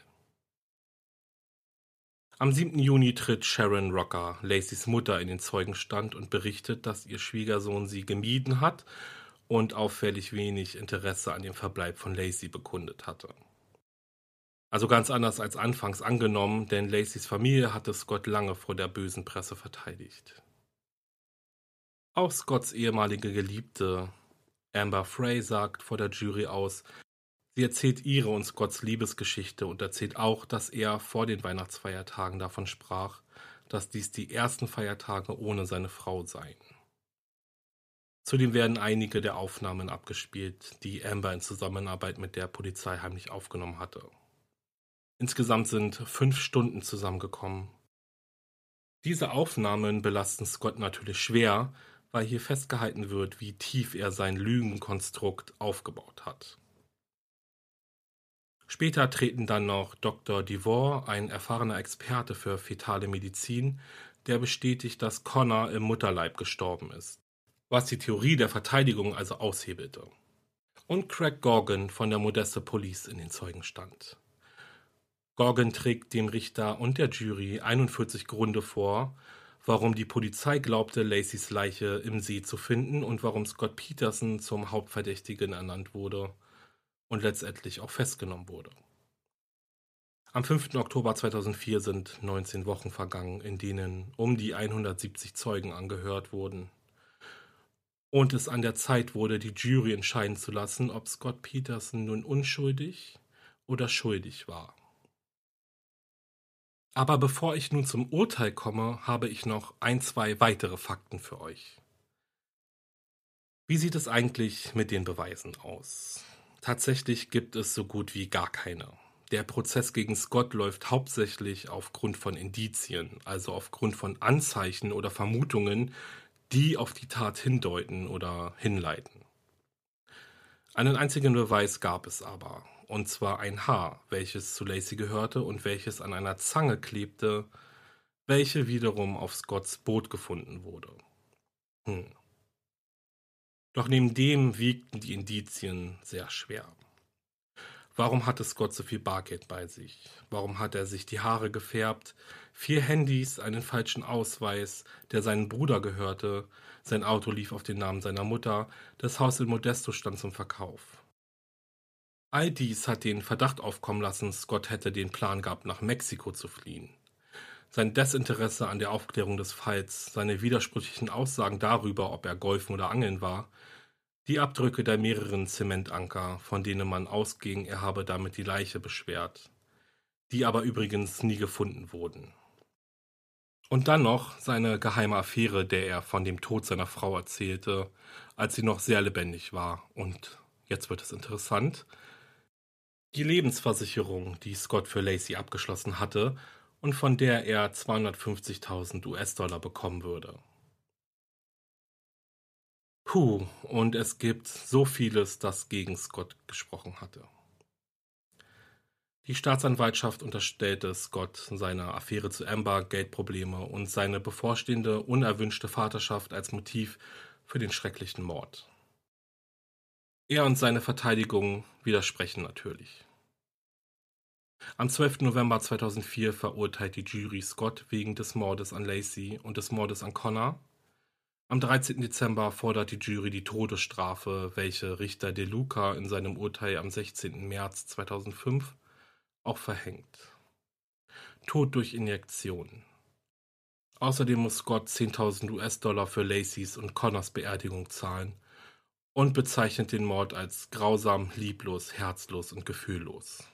Am 7. Juni tritt Sharon Rocker, Lacys Mutter, in den Zeugenstand und berichtet, dass ihr Schwiegersohn sie gemieden hat und auffällig wenig Interesse an dem Verbleib von Lacy bekundet hatte. Also ganz anders als anfangs angenommen, denn Lacys Familie hatte Scott lange vor der bösen Presse verteidigt. Auch Scotts ehemalige Geliebte Amber Frey sagt vor der Jury aus, sie erzählt ihre und Scotts Liebesgeschichte und erzählt auch, dass er vor den Weihnachtsfeiertagen davon sprach, dass dies die ersten Feiertage ohne seine Frau seien. Zudem werden einige der Aufnahmen abgespielt, die Amber in Zusammenarbeit mit der Polizei heimlich aufgenommen hatte. Insgesamt sind 5 Stunden zusammengekommen. Diese Aufnahmen belasten Scott natürlich schwer, weil hier festgehalten wird, wie tief er sein Lügenkonstrukt aufgebaut hat. Später treten dann noch Dr. DeVore, ein erfahrener Experte für fetale Medizin, der bestätigt, dass Connor im Mutterleib gestorben ist, was die Theorie der Verteidigung also aushebelte. Und Craig Gorgon von der Modesto Police in den Zeugenstand. Gorgon trägt dem Richter und der Jury 41 Gründe vor, warum die Polizei glaubte, Lacys Leiche im See zu finden und warum Scott Peterson zum Hauptverdächtigen ernannt wurde und letztendlich auch festgenommen wurde. Am 5. Oktober 2004 sind 19 Wochen vergangen, in denen um die 170 Zeugen angehört wurden. Und es an der Zeit wurde, die Jury entscheiden zu lassen, ob Scott Peterson nun unschuldig oder schuldig war. Aber bevor ich nun zum Urteil komme, habe ich noch 2 weitere Fakten für euch. Wie sieht es eigentlich mit den Beweisen aus? Tatsächlich gibt es so gut wie gar keine. Der Prozess gegen Scott läuft hauptsächlich aufgrund von Indizien, also aufgrund von Anzeichen oder Vermutungen, die auf die Tat hindeuten oder hinleiten. Einen einzigen Beweis gab es aber, und zwar ein Haar, welches zu Lacy gehörte und welches an einer Zange klebte, welche wiederum auf Scotts Boot gefunden wurde. Doch neben dem wiegten die Indizien sehr schwer. Warum hatte Scott so viel Bargeld bei sich? Warum hat er sich die Haare gefärbt? 4 Handys, einen falschen Ausweis, der seinem Bruder gehörte, sein Auto lief auf den Namen seiner Mutter, das Haus in Modesto stand zum Verkauf. All dies hat den Verdacht aufkommen lassen, Scott hätte den Plan gehabt, nach Mexiko zu fliehen. Sein Desinteresse an der Aufklärung des Falls, seine widersprüchlichen Aussagen darüber, ob er golfen oder angeln war, die Abdrücke der mehreren Zementanker, von denen man ausging, er habe damit die Leiche beschwert, die aber übrigens nie gefunden wurden. Und dann noch seine geheime Affäre, der er von dem Tod seiner Frau erzählte, als sie noch sehr lebendig war. Und jetzt wird es interessant: die Lebensversicherung, die Scott für Lacey abgeschlossen hatte und von der er 250.000 US-Dollar bekommen würde. Und es gibt so vieles, das gegen Scott gesprochen hatte. Die Staatsanwaltschaft unterstellte Scott seine Affäre zu Amber, Geldprobleme und seine bevorstehende unerwünschte Vaterschaft als Motiv für den schrecklichen Mord. Er und seine Verteidigung widersprechen natürlich. Am 12. November 2004 verurteilt die Jury Scott wegen des Mordes an Lacey und des Mordes an Connor. Am 13. Dezember fordert die Jury die Todesstrafe, welche Richter De Luca in seinem Urteil am 16. März 2005 auch verhängt. Tod durch Injektion. Außerdem muss Scott 10.000 US-Dollar für Lacys und Connors Beerdigung zahlen und bezeichnet den Mord als grausam, lieblos, herzlos und gefühllos.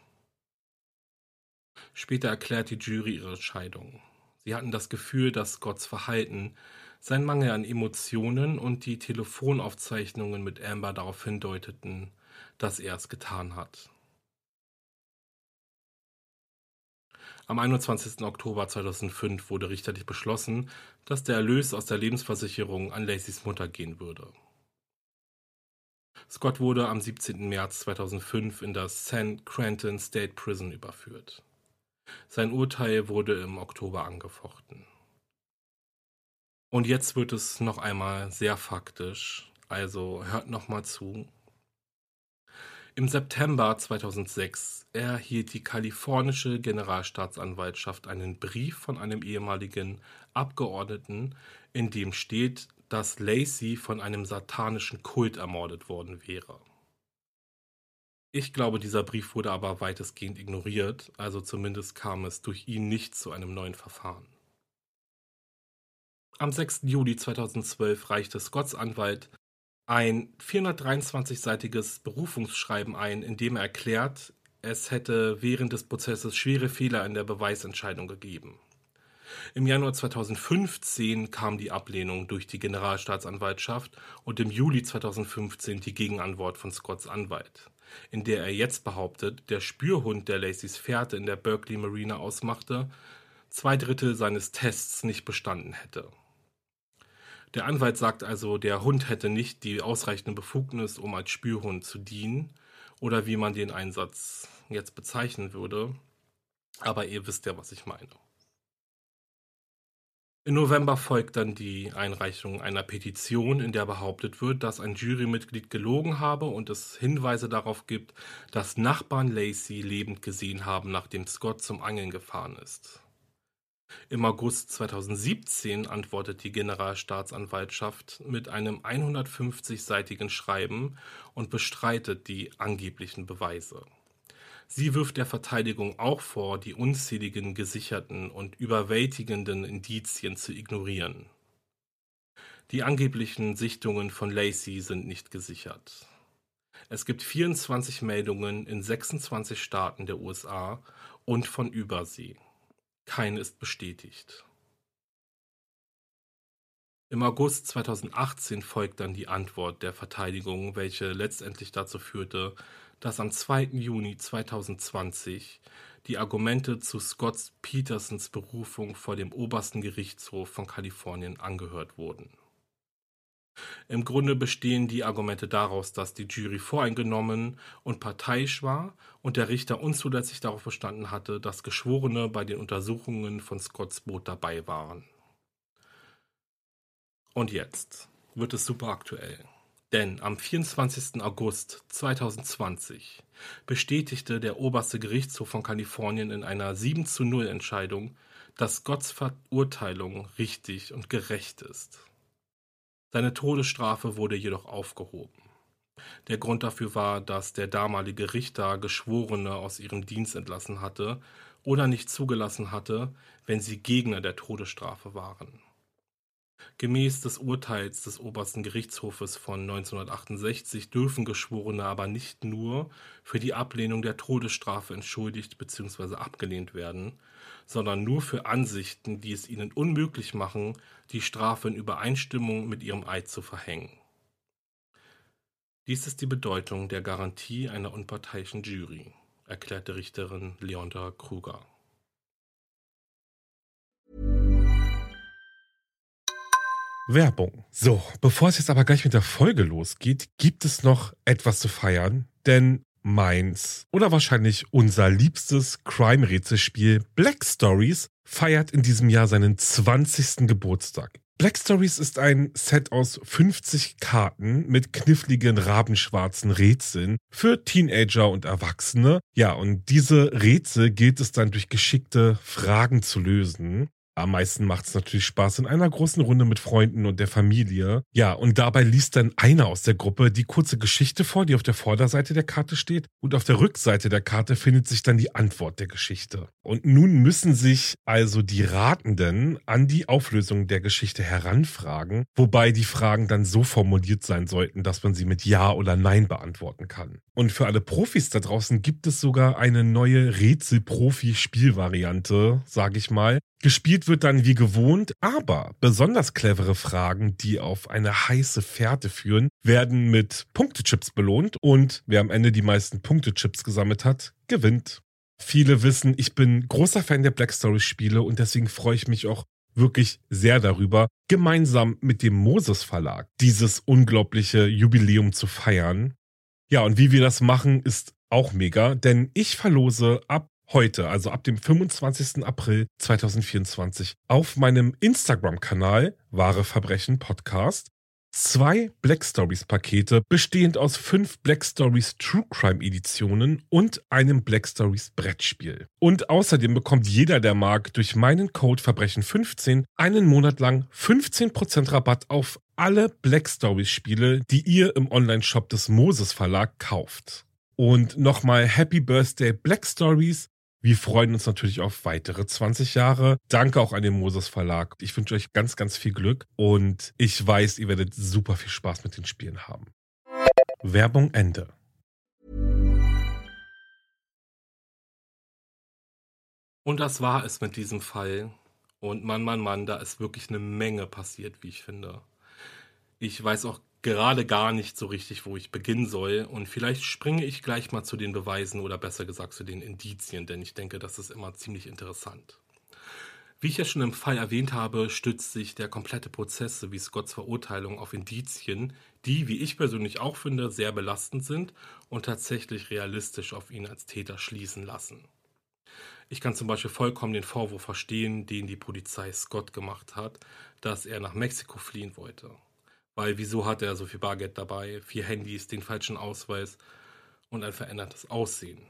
Später erklärt die Jury ihre Entscheidung. Sie hatten das Gefühl, dass Scotts Verhalten, sein Mangel an Emotionen und die Telefonaufzeichnungen mit Amber darauf hindeuteten, dass er es getan hat. Am 21. Oktober 2005 wurde richterlich beschlossen, dass der Erlös aus der Lebensversicherung an Lacys Mutter gehen würde. Scott wurde am 17. März 2005 in das San Quentin State Prison überführt. Sein Urteil wurde im Oktober angefochten. Und jetzt wird es noch einmal sehr faktisch, also hört nochmal zu. Im September 2006 erhielt die kalifornische Generalstaatsanwaltschaft einen Brief von einem ehemaligen Abgeordneten, in dem steht, dass Lacey von einem satanischen Kult ermordet worden wäre. Ich glaube, dieser Brief wurde aber weitestgehend ignoriert, also zumindest kam es durch ihn nicht zu einem neuen Verfahren. Am 6. Juli 2012 reichte Scotts Anwalt ein 423-seitiges Berufungsschreiben ein, in dem er erklärt, es hätte während des Prozesses schwere Fehler in der Beweisentscheidung gegeben. Im Januar 2015 kam die Ablehnung durch die Generalstaatsanwaltschaft und im Juli 2015 die Gegenantwort von Scotts Anwalt, in der er jetzt behauptet, der Spürhund, der Lacys Fährte in der Berkeley Marina ausmachte, 2/3 seines Tests nicht bestanden hätte. Der Anwalt sagt also, der Hund hätte nicht die ausreichende Befugnis, um als Spürhund zu dienen, oder wie man den Einsatz jetzt bezeichnen würde, aber ihr wisst ja, was ich meine. Im November folgt dann die Einreichung einer Petition, in der behauptet wird, dass ein Jurymitglied gelogen habe und es Hinweise darauf gibt, dass Nachbarn Lacey lebend gesehen haben, nachdem Scott zum Angeln gefahren ist. Im August 2017 antwortet die Generalstaatsanwaltschaft mit einem 150-seitigen Schreiben und bestreitet die angeblichen Beweise. Sie wirft der Verteidigung auch vor, die unzähligen gesicherten und überwältigenden Indizien zu ignorieren. Die angeblichen Sichtungen von Lacey sind nicht gesichert. Es gibt 24 Meldungen in 26 Staaten der USA und von Übersee. Keine ist bestätigt. Im August 2018 folgt dann die Antwort der Verteidigung, welche letztendlich dazu führte, dass am 2. Juni 2020 die Argumente zu Scott Petersons Berufung vor dem obersten Gerichtshof von Kalifornien angehört wurden. Im Grunde bestehen die Argumente daraus, dass die Jury voreingenommen und parteiisch war und der Richter unzulässig darauf bestanden hatte, dass Geschworene bei den Untersuchungen von Scotts Boot dabei waren. Und jetzt wird es super aktuell. Denn am 24. August 2020 bestätigte der oberste Gerichtshof von Kalifornien in einer 7:0 Entscheidung, dass Scotts Verurteilung richtig und gerecht ist. Seine Todesstrafe wurde jedoch aufgehoben. Der Grund dafür war, dass der damalige Richter Geschworene aus ihrem Dienst entlassen hatte oder nicht zugelassen hatte, wenn sie Gegner der Todesstrafe waren. Gemäß des Urteils des Obersten Gerichtshofes von 1968 dürfen Geschworene aber nicht nur für die Ablehnung der Todesstrafe entschuldigt bzw. abgelehnt werden, sondern nur für Ansichten, die es ihnen unmöglich machen, die Strafe in Übereinstimmung mit ihrem Eid zu verhängen. Dies ist die Bedeutung der Garantie einer unparteiischen Jury, erklärte Richterin Leonda Kruger. Werbung. So, bevor es jetzt aber gleich mit der Folge losgeht, gibt es noch etwas zu feiern, denn meins oder wahrscheinlich unser liebstes Crime-Rätselspiel Black Stories feiert in diesem Jahr seinen 20. Geburtstag. Black Stories ist ein Set aus 50 Karten mit kniffligen rabenschwarzen Rätseln für Teenager und Erwachsene. Ja, und diese Rätsel gilt es dann durch geschickte Fragen zu lösen. Am meisten macht es natürlich Spaß in einer großen Runde mit Freunden und der Familie. Ja, und dabei liest dann einer aus der Gruppe die kurze Geschichte vor, die auf der Vorderseite der Karte steht. Und auf der Rückseite der Karte findet sich dann die Antwort der Geschichte. Und nun müssen sich also die Ratenden an die Auflösung der Geschichte heranfragen, wobei die Fragen dann so formuliert sein sollten, dass man sie mit Ja oder Nein beantworten kann. Und für alle Profis da draußen gibt es sogar eine neue Rätsel-Profi-Spielvariante, sage ich mal. Gespielt wird dann wie gewohnt, aber besonders clevere Fragen, die auf eine heiße Fährte führen, werden mit Punktechips belohnt und wer am Ende die meisten Punktechips gesammelt hat, gewinnt. Viele wissen, ich bin großer Fan der Black Stories Spiele und deswegen freue ich mich auch wirklich sehr darüber, gemeinsam mit dem Moses Verlag dieses unglaubliche Jubiläum zu feiern. Ja, und wie wir das machen, ist auch mega, denn ich verlose ab heute, also ab dem 25. April 2024, auf meinem Instagram-Kanal Wahre Verbrechen Podcast 2 Black Stories Pakete, bestehend aus 5 Black Stories True Crime Editionen und einem Black Stories Brettspiel. Und außerdem bekommt jeder, der mag, durch meinen Code Verbrechen15 einen Monat lang 15% Rabatt auf alle Black Stories Spiele, die ihr im Online-Shop des Moses Verlag kauft. Und nochmal Happy Birthday Black Stories. Wir freuen uns natürlich auf weitere 20 Jahre. Danke auch an den Moses Verlag. Ich wünsche euch ganz, ganz viel Glück und ich weiß, ihr werdet super viel Spaß mit den Spielen haben. Werbung Ende. Und das war es mit diesem Fall. Und Mann, da ist wirklich eine Menge passiert, wie ich finde. Ich weiß auch gerade gar nicht so richtig, wo ich beginnen soll. Und vielleicht springe ich gleich mal zu den Beweisen oder besser gesagt zu den Indizien, denn ich denke, das ist immer ziemlich interessant. Wie ich ja schon im Fall erwähnt habe, stützt sich der komplette Prozess sowie Scotts Verurteilung auf Indizien, die, wie ich persönlich auch finde, sehr belastend sind und tatsächlich realistisch auf ihn als Täter schließen lassen. Ich kann zum Beispiel vollkommen den Vorwurf verstehen, den die Polizei Scott gemacht hat, dass er nach Mexiko fliehen wollte. Weil wieso hat er so viel Bargeld dabei, 4 Handys, den falschen Ausweis und ein verändertes Aussehen?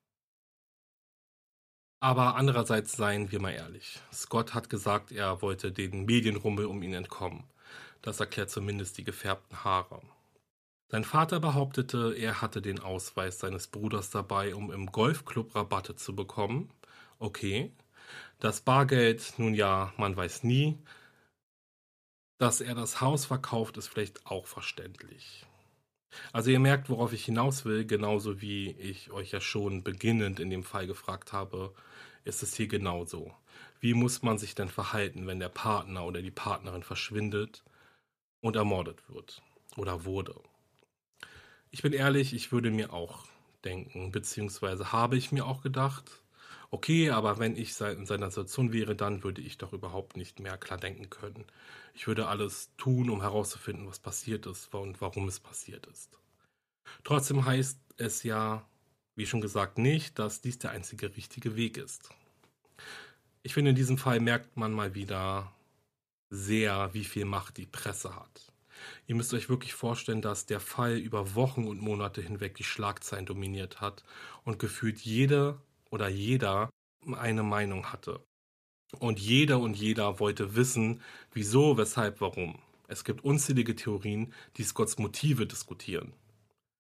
Aber andererseits seien wir mal ehrlich. Scott hat gesagt, er wollte den Medienrummel um ihn entkommen. Das erklärt zumindest die gefärbten Haare. Sein Vater behauptete, er hatte den Ausweis seines Bruders dabei, um im Golfclub Rabatte zu bekommen. Okay. Das Bargeld, nun ja, man weiß nie. Dass er das Haus verkauft, ist vielleicht auch verständlich. Also ihr merkt, worauf ich hinaus will, genauso wie ich euch ja schon beginnend in dem Fall gefragt habe, ist es hier genauso. Wie muss man sich denn verhalten, wenn der Partner oder die Partnerin verschwindet und ermordet wird oder wurde? Ich bin ehrlich, ich würde mir auch denken, beziehungsweise habe ich mir auch gedacht, okay, aber wenn ich in seiner Situation wäre, dann würde ich doch überhaupt nicht mehr klar denken können. Ich würde alles tun, um herauszufinden, was passiert ist und warum es passiert ist. Trotzdem heißt es ja, wie schon gesagt, nicht, dass dies der einzige richtige Weg ist. Ich finde, in diesem Fall merkt man mal wieder sehr, wie viel Macht die Presse hat. Ihr müsst euch wirklich vorstellen, dass der Fall über Wochen und Monate hinweg die Schlagzeilen dominiert hat und gefühlt jeder eine Meinung hatte. Und jeder wollte wissen, wieso, weshalb, warum. Es gibt unzählige Theorien, die Scotts Motive diskutieren.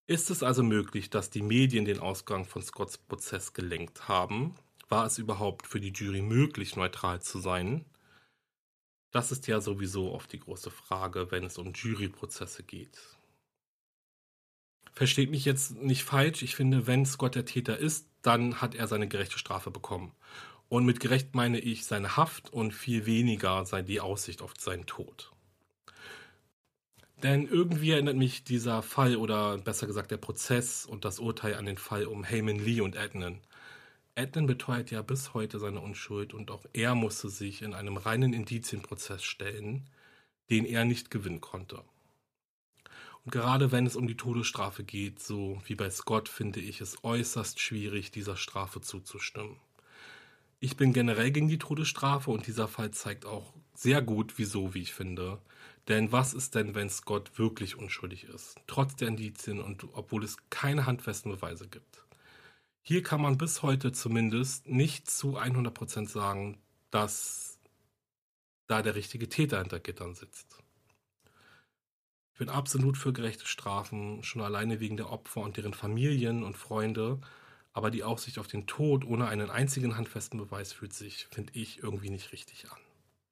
Ist es also möglich, dass die Medien den Ausgang von Scotts Prozess gelenkt haben? War es überhaupt für die Jury möglich, neutral zu sein? Das ist ja sowieso oft die große Frage, wenn es um Juryprozesse geht. Versteht mich jetzt nicht falsch, ich finde, wenn Scott der Täter ist, dann hat er seine gerechte Strafe bekommen. Und mit gerecht meine ich seine Haft und viel weniger sei die Aussicht auf seinen Tod. Denn irgendwie erinnert mich dieser Fall oder besser gesagt der Prozess und das Urteil an den Fall um Hae-Min Lee und Adnan. Adnan beteuert ja bis heute seine Unschuld und auch er musste sich in einem reinen Indizienprozess stellen, den er nicht gewinnen konnte. Und gerade wenn es um die Todesstrafe geht, so wie bei Scott, finde ich es äußerst schwierig, dieser Strafe zuzustimmen. Ich bin generell gegen die Todesstrafe und dieser Fall zeigt auch sehr gut, wieso, wie ich finde. Denn was ist denn, wenn Scott wirklich unschuldig ist, trotz der Indizien und obwohl es keine handfesten Beweise gibt? Hier kann man bis heute zumindest nicht zu 100% sagen, dass da der richtige Täter hinter Gittern sitzt. Ich bin absolut für gerechte Strafen, schon alleine wegen der Opfer und deren Familien und Freunde, aber die Aussicht auf den Tod ohne einen einzigen handfesten Beweis fühlt sich, finde ich, irgendwie nicht richtig an.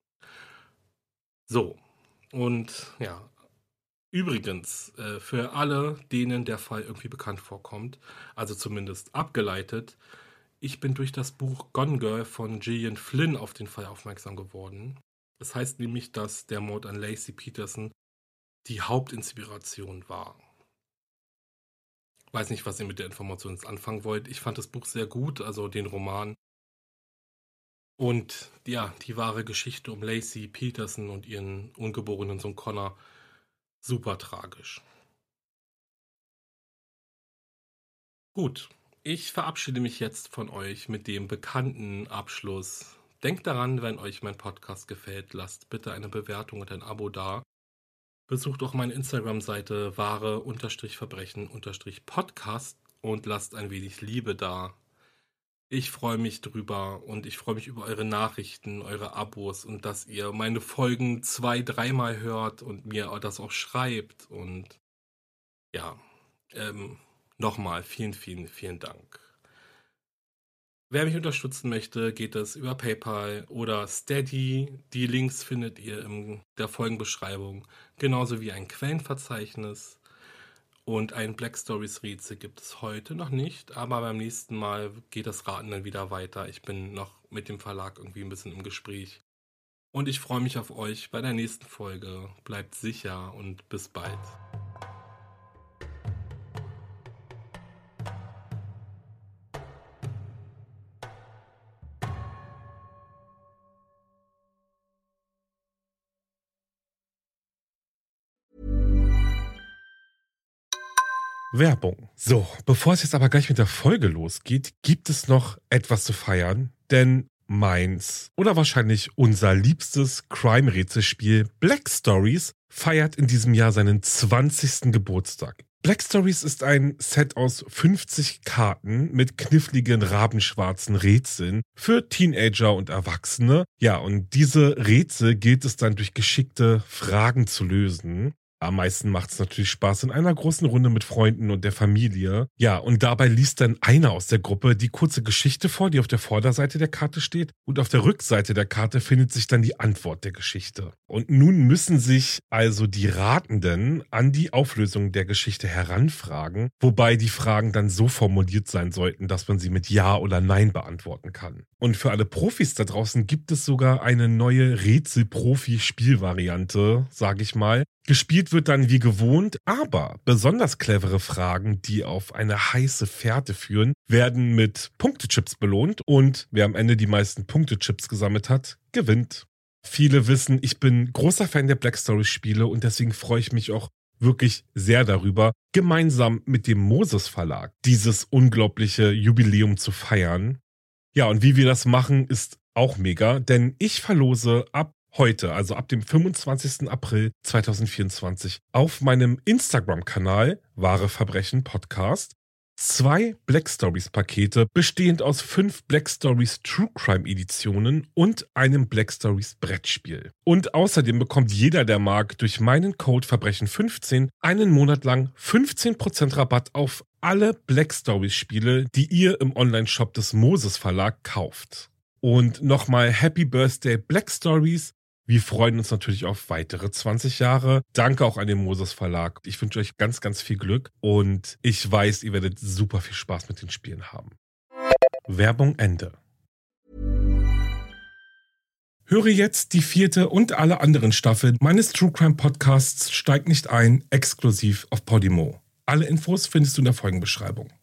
So, und ja, übrigens, für alle, denen der Fall irgendwie bekannt vorkommt, also zumindest abgeleitet, ich bin durch das Buch Gone Girl von Gillian Flynn auf den Fall aufmerksam geworden. Es heißt nämlich, dass der Mord an Laci Peterson die Hauptinspiration war. Weiß nicht, was ihr mit der Information jetzt anfangen wollt. Ich fand das Buch sehr gut, also den Roman. Und ja, die wahre Geschichte um Laci Peterson und ihren ungeborenen Sohn Connor, super tragisch. Gut, ich verabschiede mich jetzt von euch mit dem bekannten Abschluss. Denkt daran, wenn euch mein Podcast gefällt, lasst bitte eine Bewertung und ein Abo da. Besucht auch meine Instagram-Seite wahre-verbrechen-podcast und lasst ein wenig Liebe da. Ich freue mich drüber und ich freue mich über eure Nachrichten, eure Abos und dass ihr meine Folgen 2-3 Mal hört und mir das auch schreibt. Und ja, nochmal vielen, vielen, vielen Dank. Wer mich unterstützen möchte, geht es über PayPal oder Steady. Die Links findet ihr in der Folgenbeschreibung, genauso wie ein Quellenverzeichnis. Und ein Black Stories Rätsel gibt es heute noch nicht, aber beim nächsten Mal geht das Raten dann wieder weiter. Ich bin noch mit dem Verlag irgendwie ein bisschen im Gespräch. Und ich freue mich auf euch bei der nächsten Folge. Bleibt sicher und bis bald. Werbung. So, bevor es jetzt aber gleich mit der Folge losgeht, gibt es noch etwas zu feiern, denn meins oder wahrscheinlich unser liebstes Crime-Rätselspiel Black Stories feiert in diesem Jahr seinen 20. Geburtstag. Black Stories ist ein Set aus 50 Karten mit kniffligen rabenschwarzen Rätseln für Teenager und Erwachsene. Ja, und diese Rätsel gilt es dann durch geschickte Fragen zu lösen. Am meisten macht es natürlich Spaß in einer großen Runde mit Freunden und der Familie. Ja, und dabei liest dann einer aus der Gruppe die kurze Geschichte vor, die auf der Vorderseite der Karte steht. Und auf der Rückseite der Karte findet sich dann die Antwort der Geschichte. Und nun müssen sich also die Ratenden an die Auflösung der Geschichte heranfragen, wobei die Fragen dann so formuliert sein sollten, dass man sie mit Ja oder Nein beantworten kann. Und für alle Profis da draußen gibt es sogar eine neue Rätsel-Profi-Spielvariante, sage ich mal. Gespielt wird dann wie gewohnt, aber besonders clevere Fragen, die auf eine heiße Fährte führen, werden mit Punktechips belohnt und wer am Ende die meisten Punktechips gesammelt hat, gewinnt. Viele wissen, ich bin großer Fan der Black Stories Spiele und deswegen freue ich mich auch wirklich sehr darüber, gemeinsam mit dem Moses Verlag dieses unglaubliche Jubiläum zu feiern. Ja, und wie wir das machen, ist auch mega, denn ich verlose ab heute, also ab dem 25. April 2024, auf meinem Instagram-Kanal Wahre Verbrechen Podcast 2 Black Stories Pakete, bestehend aus 5 Black Stories True Crime Editionen und einem Black Stories Brettspiel. Und außerdem bekommt jeder, der mag, durch meinen Code Verbrechen15 einen Monat lang 15% Rabatt auf alle Black Stories Spiele, die ihr im Online-Shop des Moses Verlag kauft. Und nochmal Happy Birthday Black Stories. Wir freuen uns natürlich auf weitere 20 Jahre. Danke auch an den Moses Verlag. Ich wünsche euch ganz, ganz viel Glück und ich weiß, ihr werdet super viel Spaß mit den Spielen haben. Werbung Ende. Höre jetzt die 4. und alle anderen Staffeln meines True Crime Podcasts Steig nicht ein, exklusiv auf Podimo. Alle Infos findest du in der Folgenbeschreibung.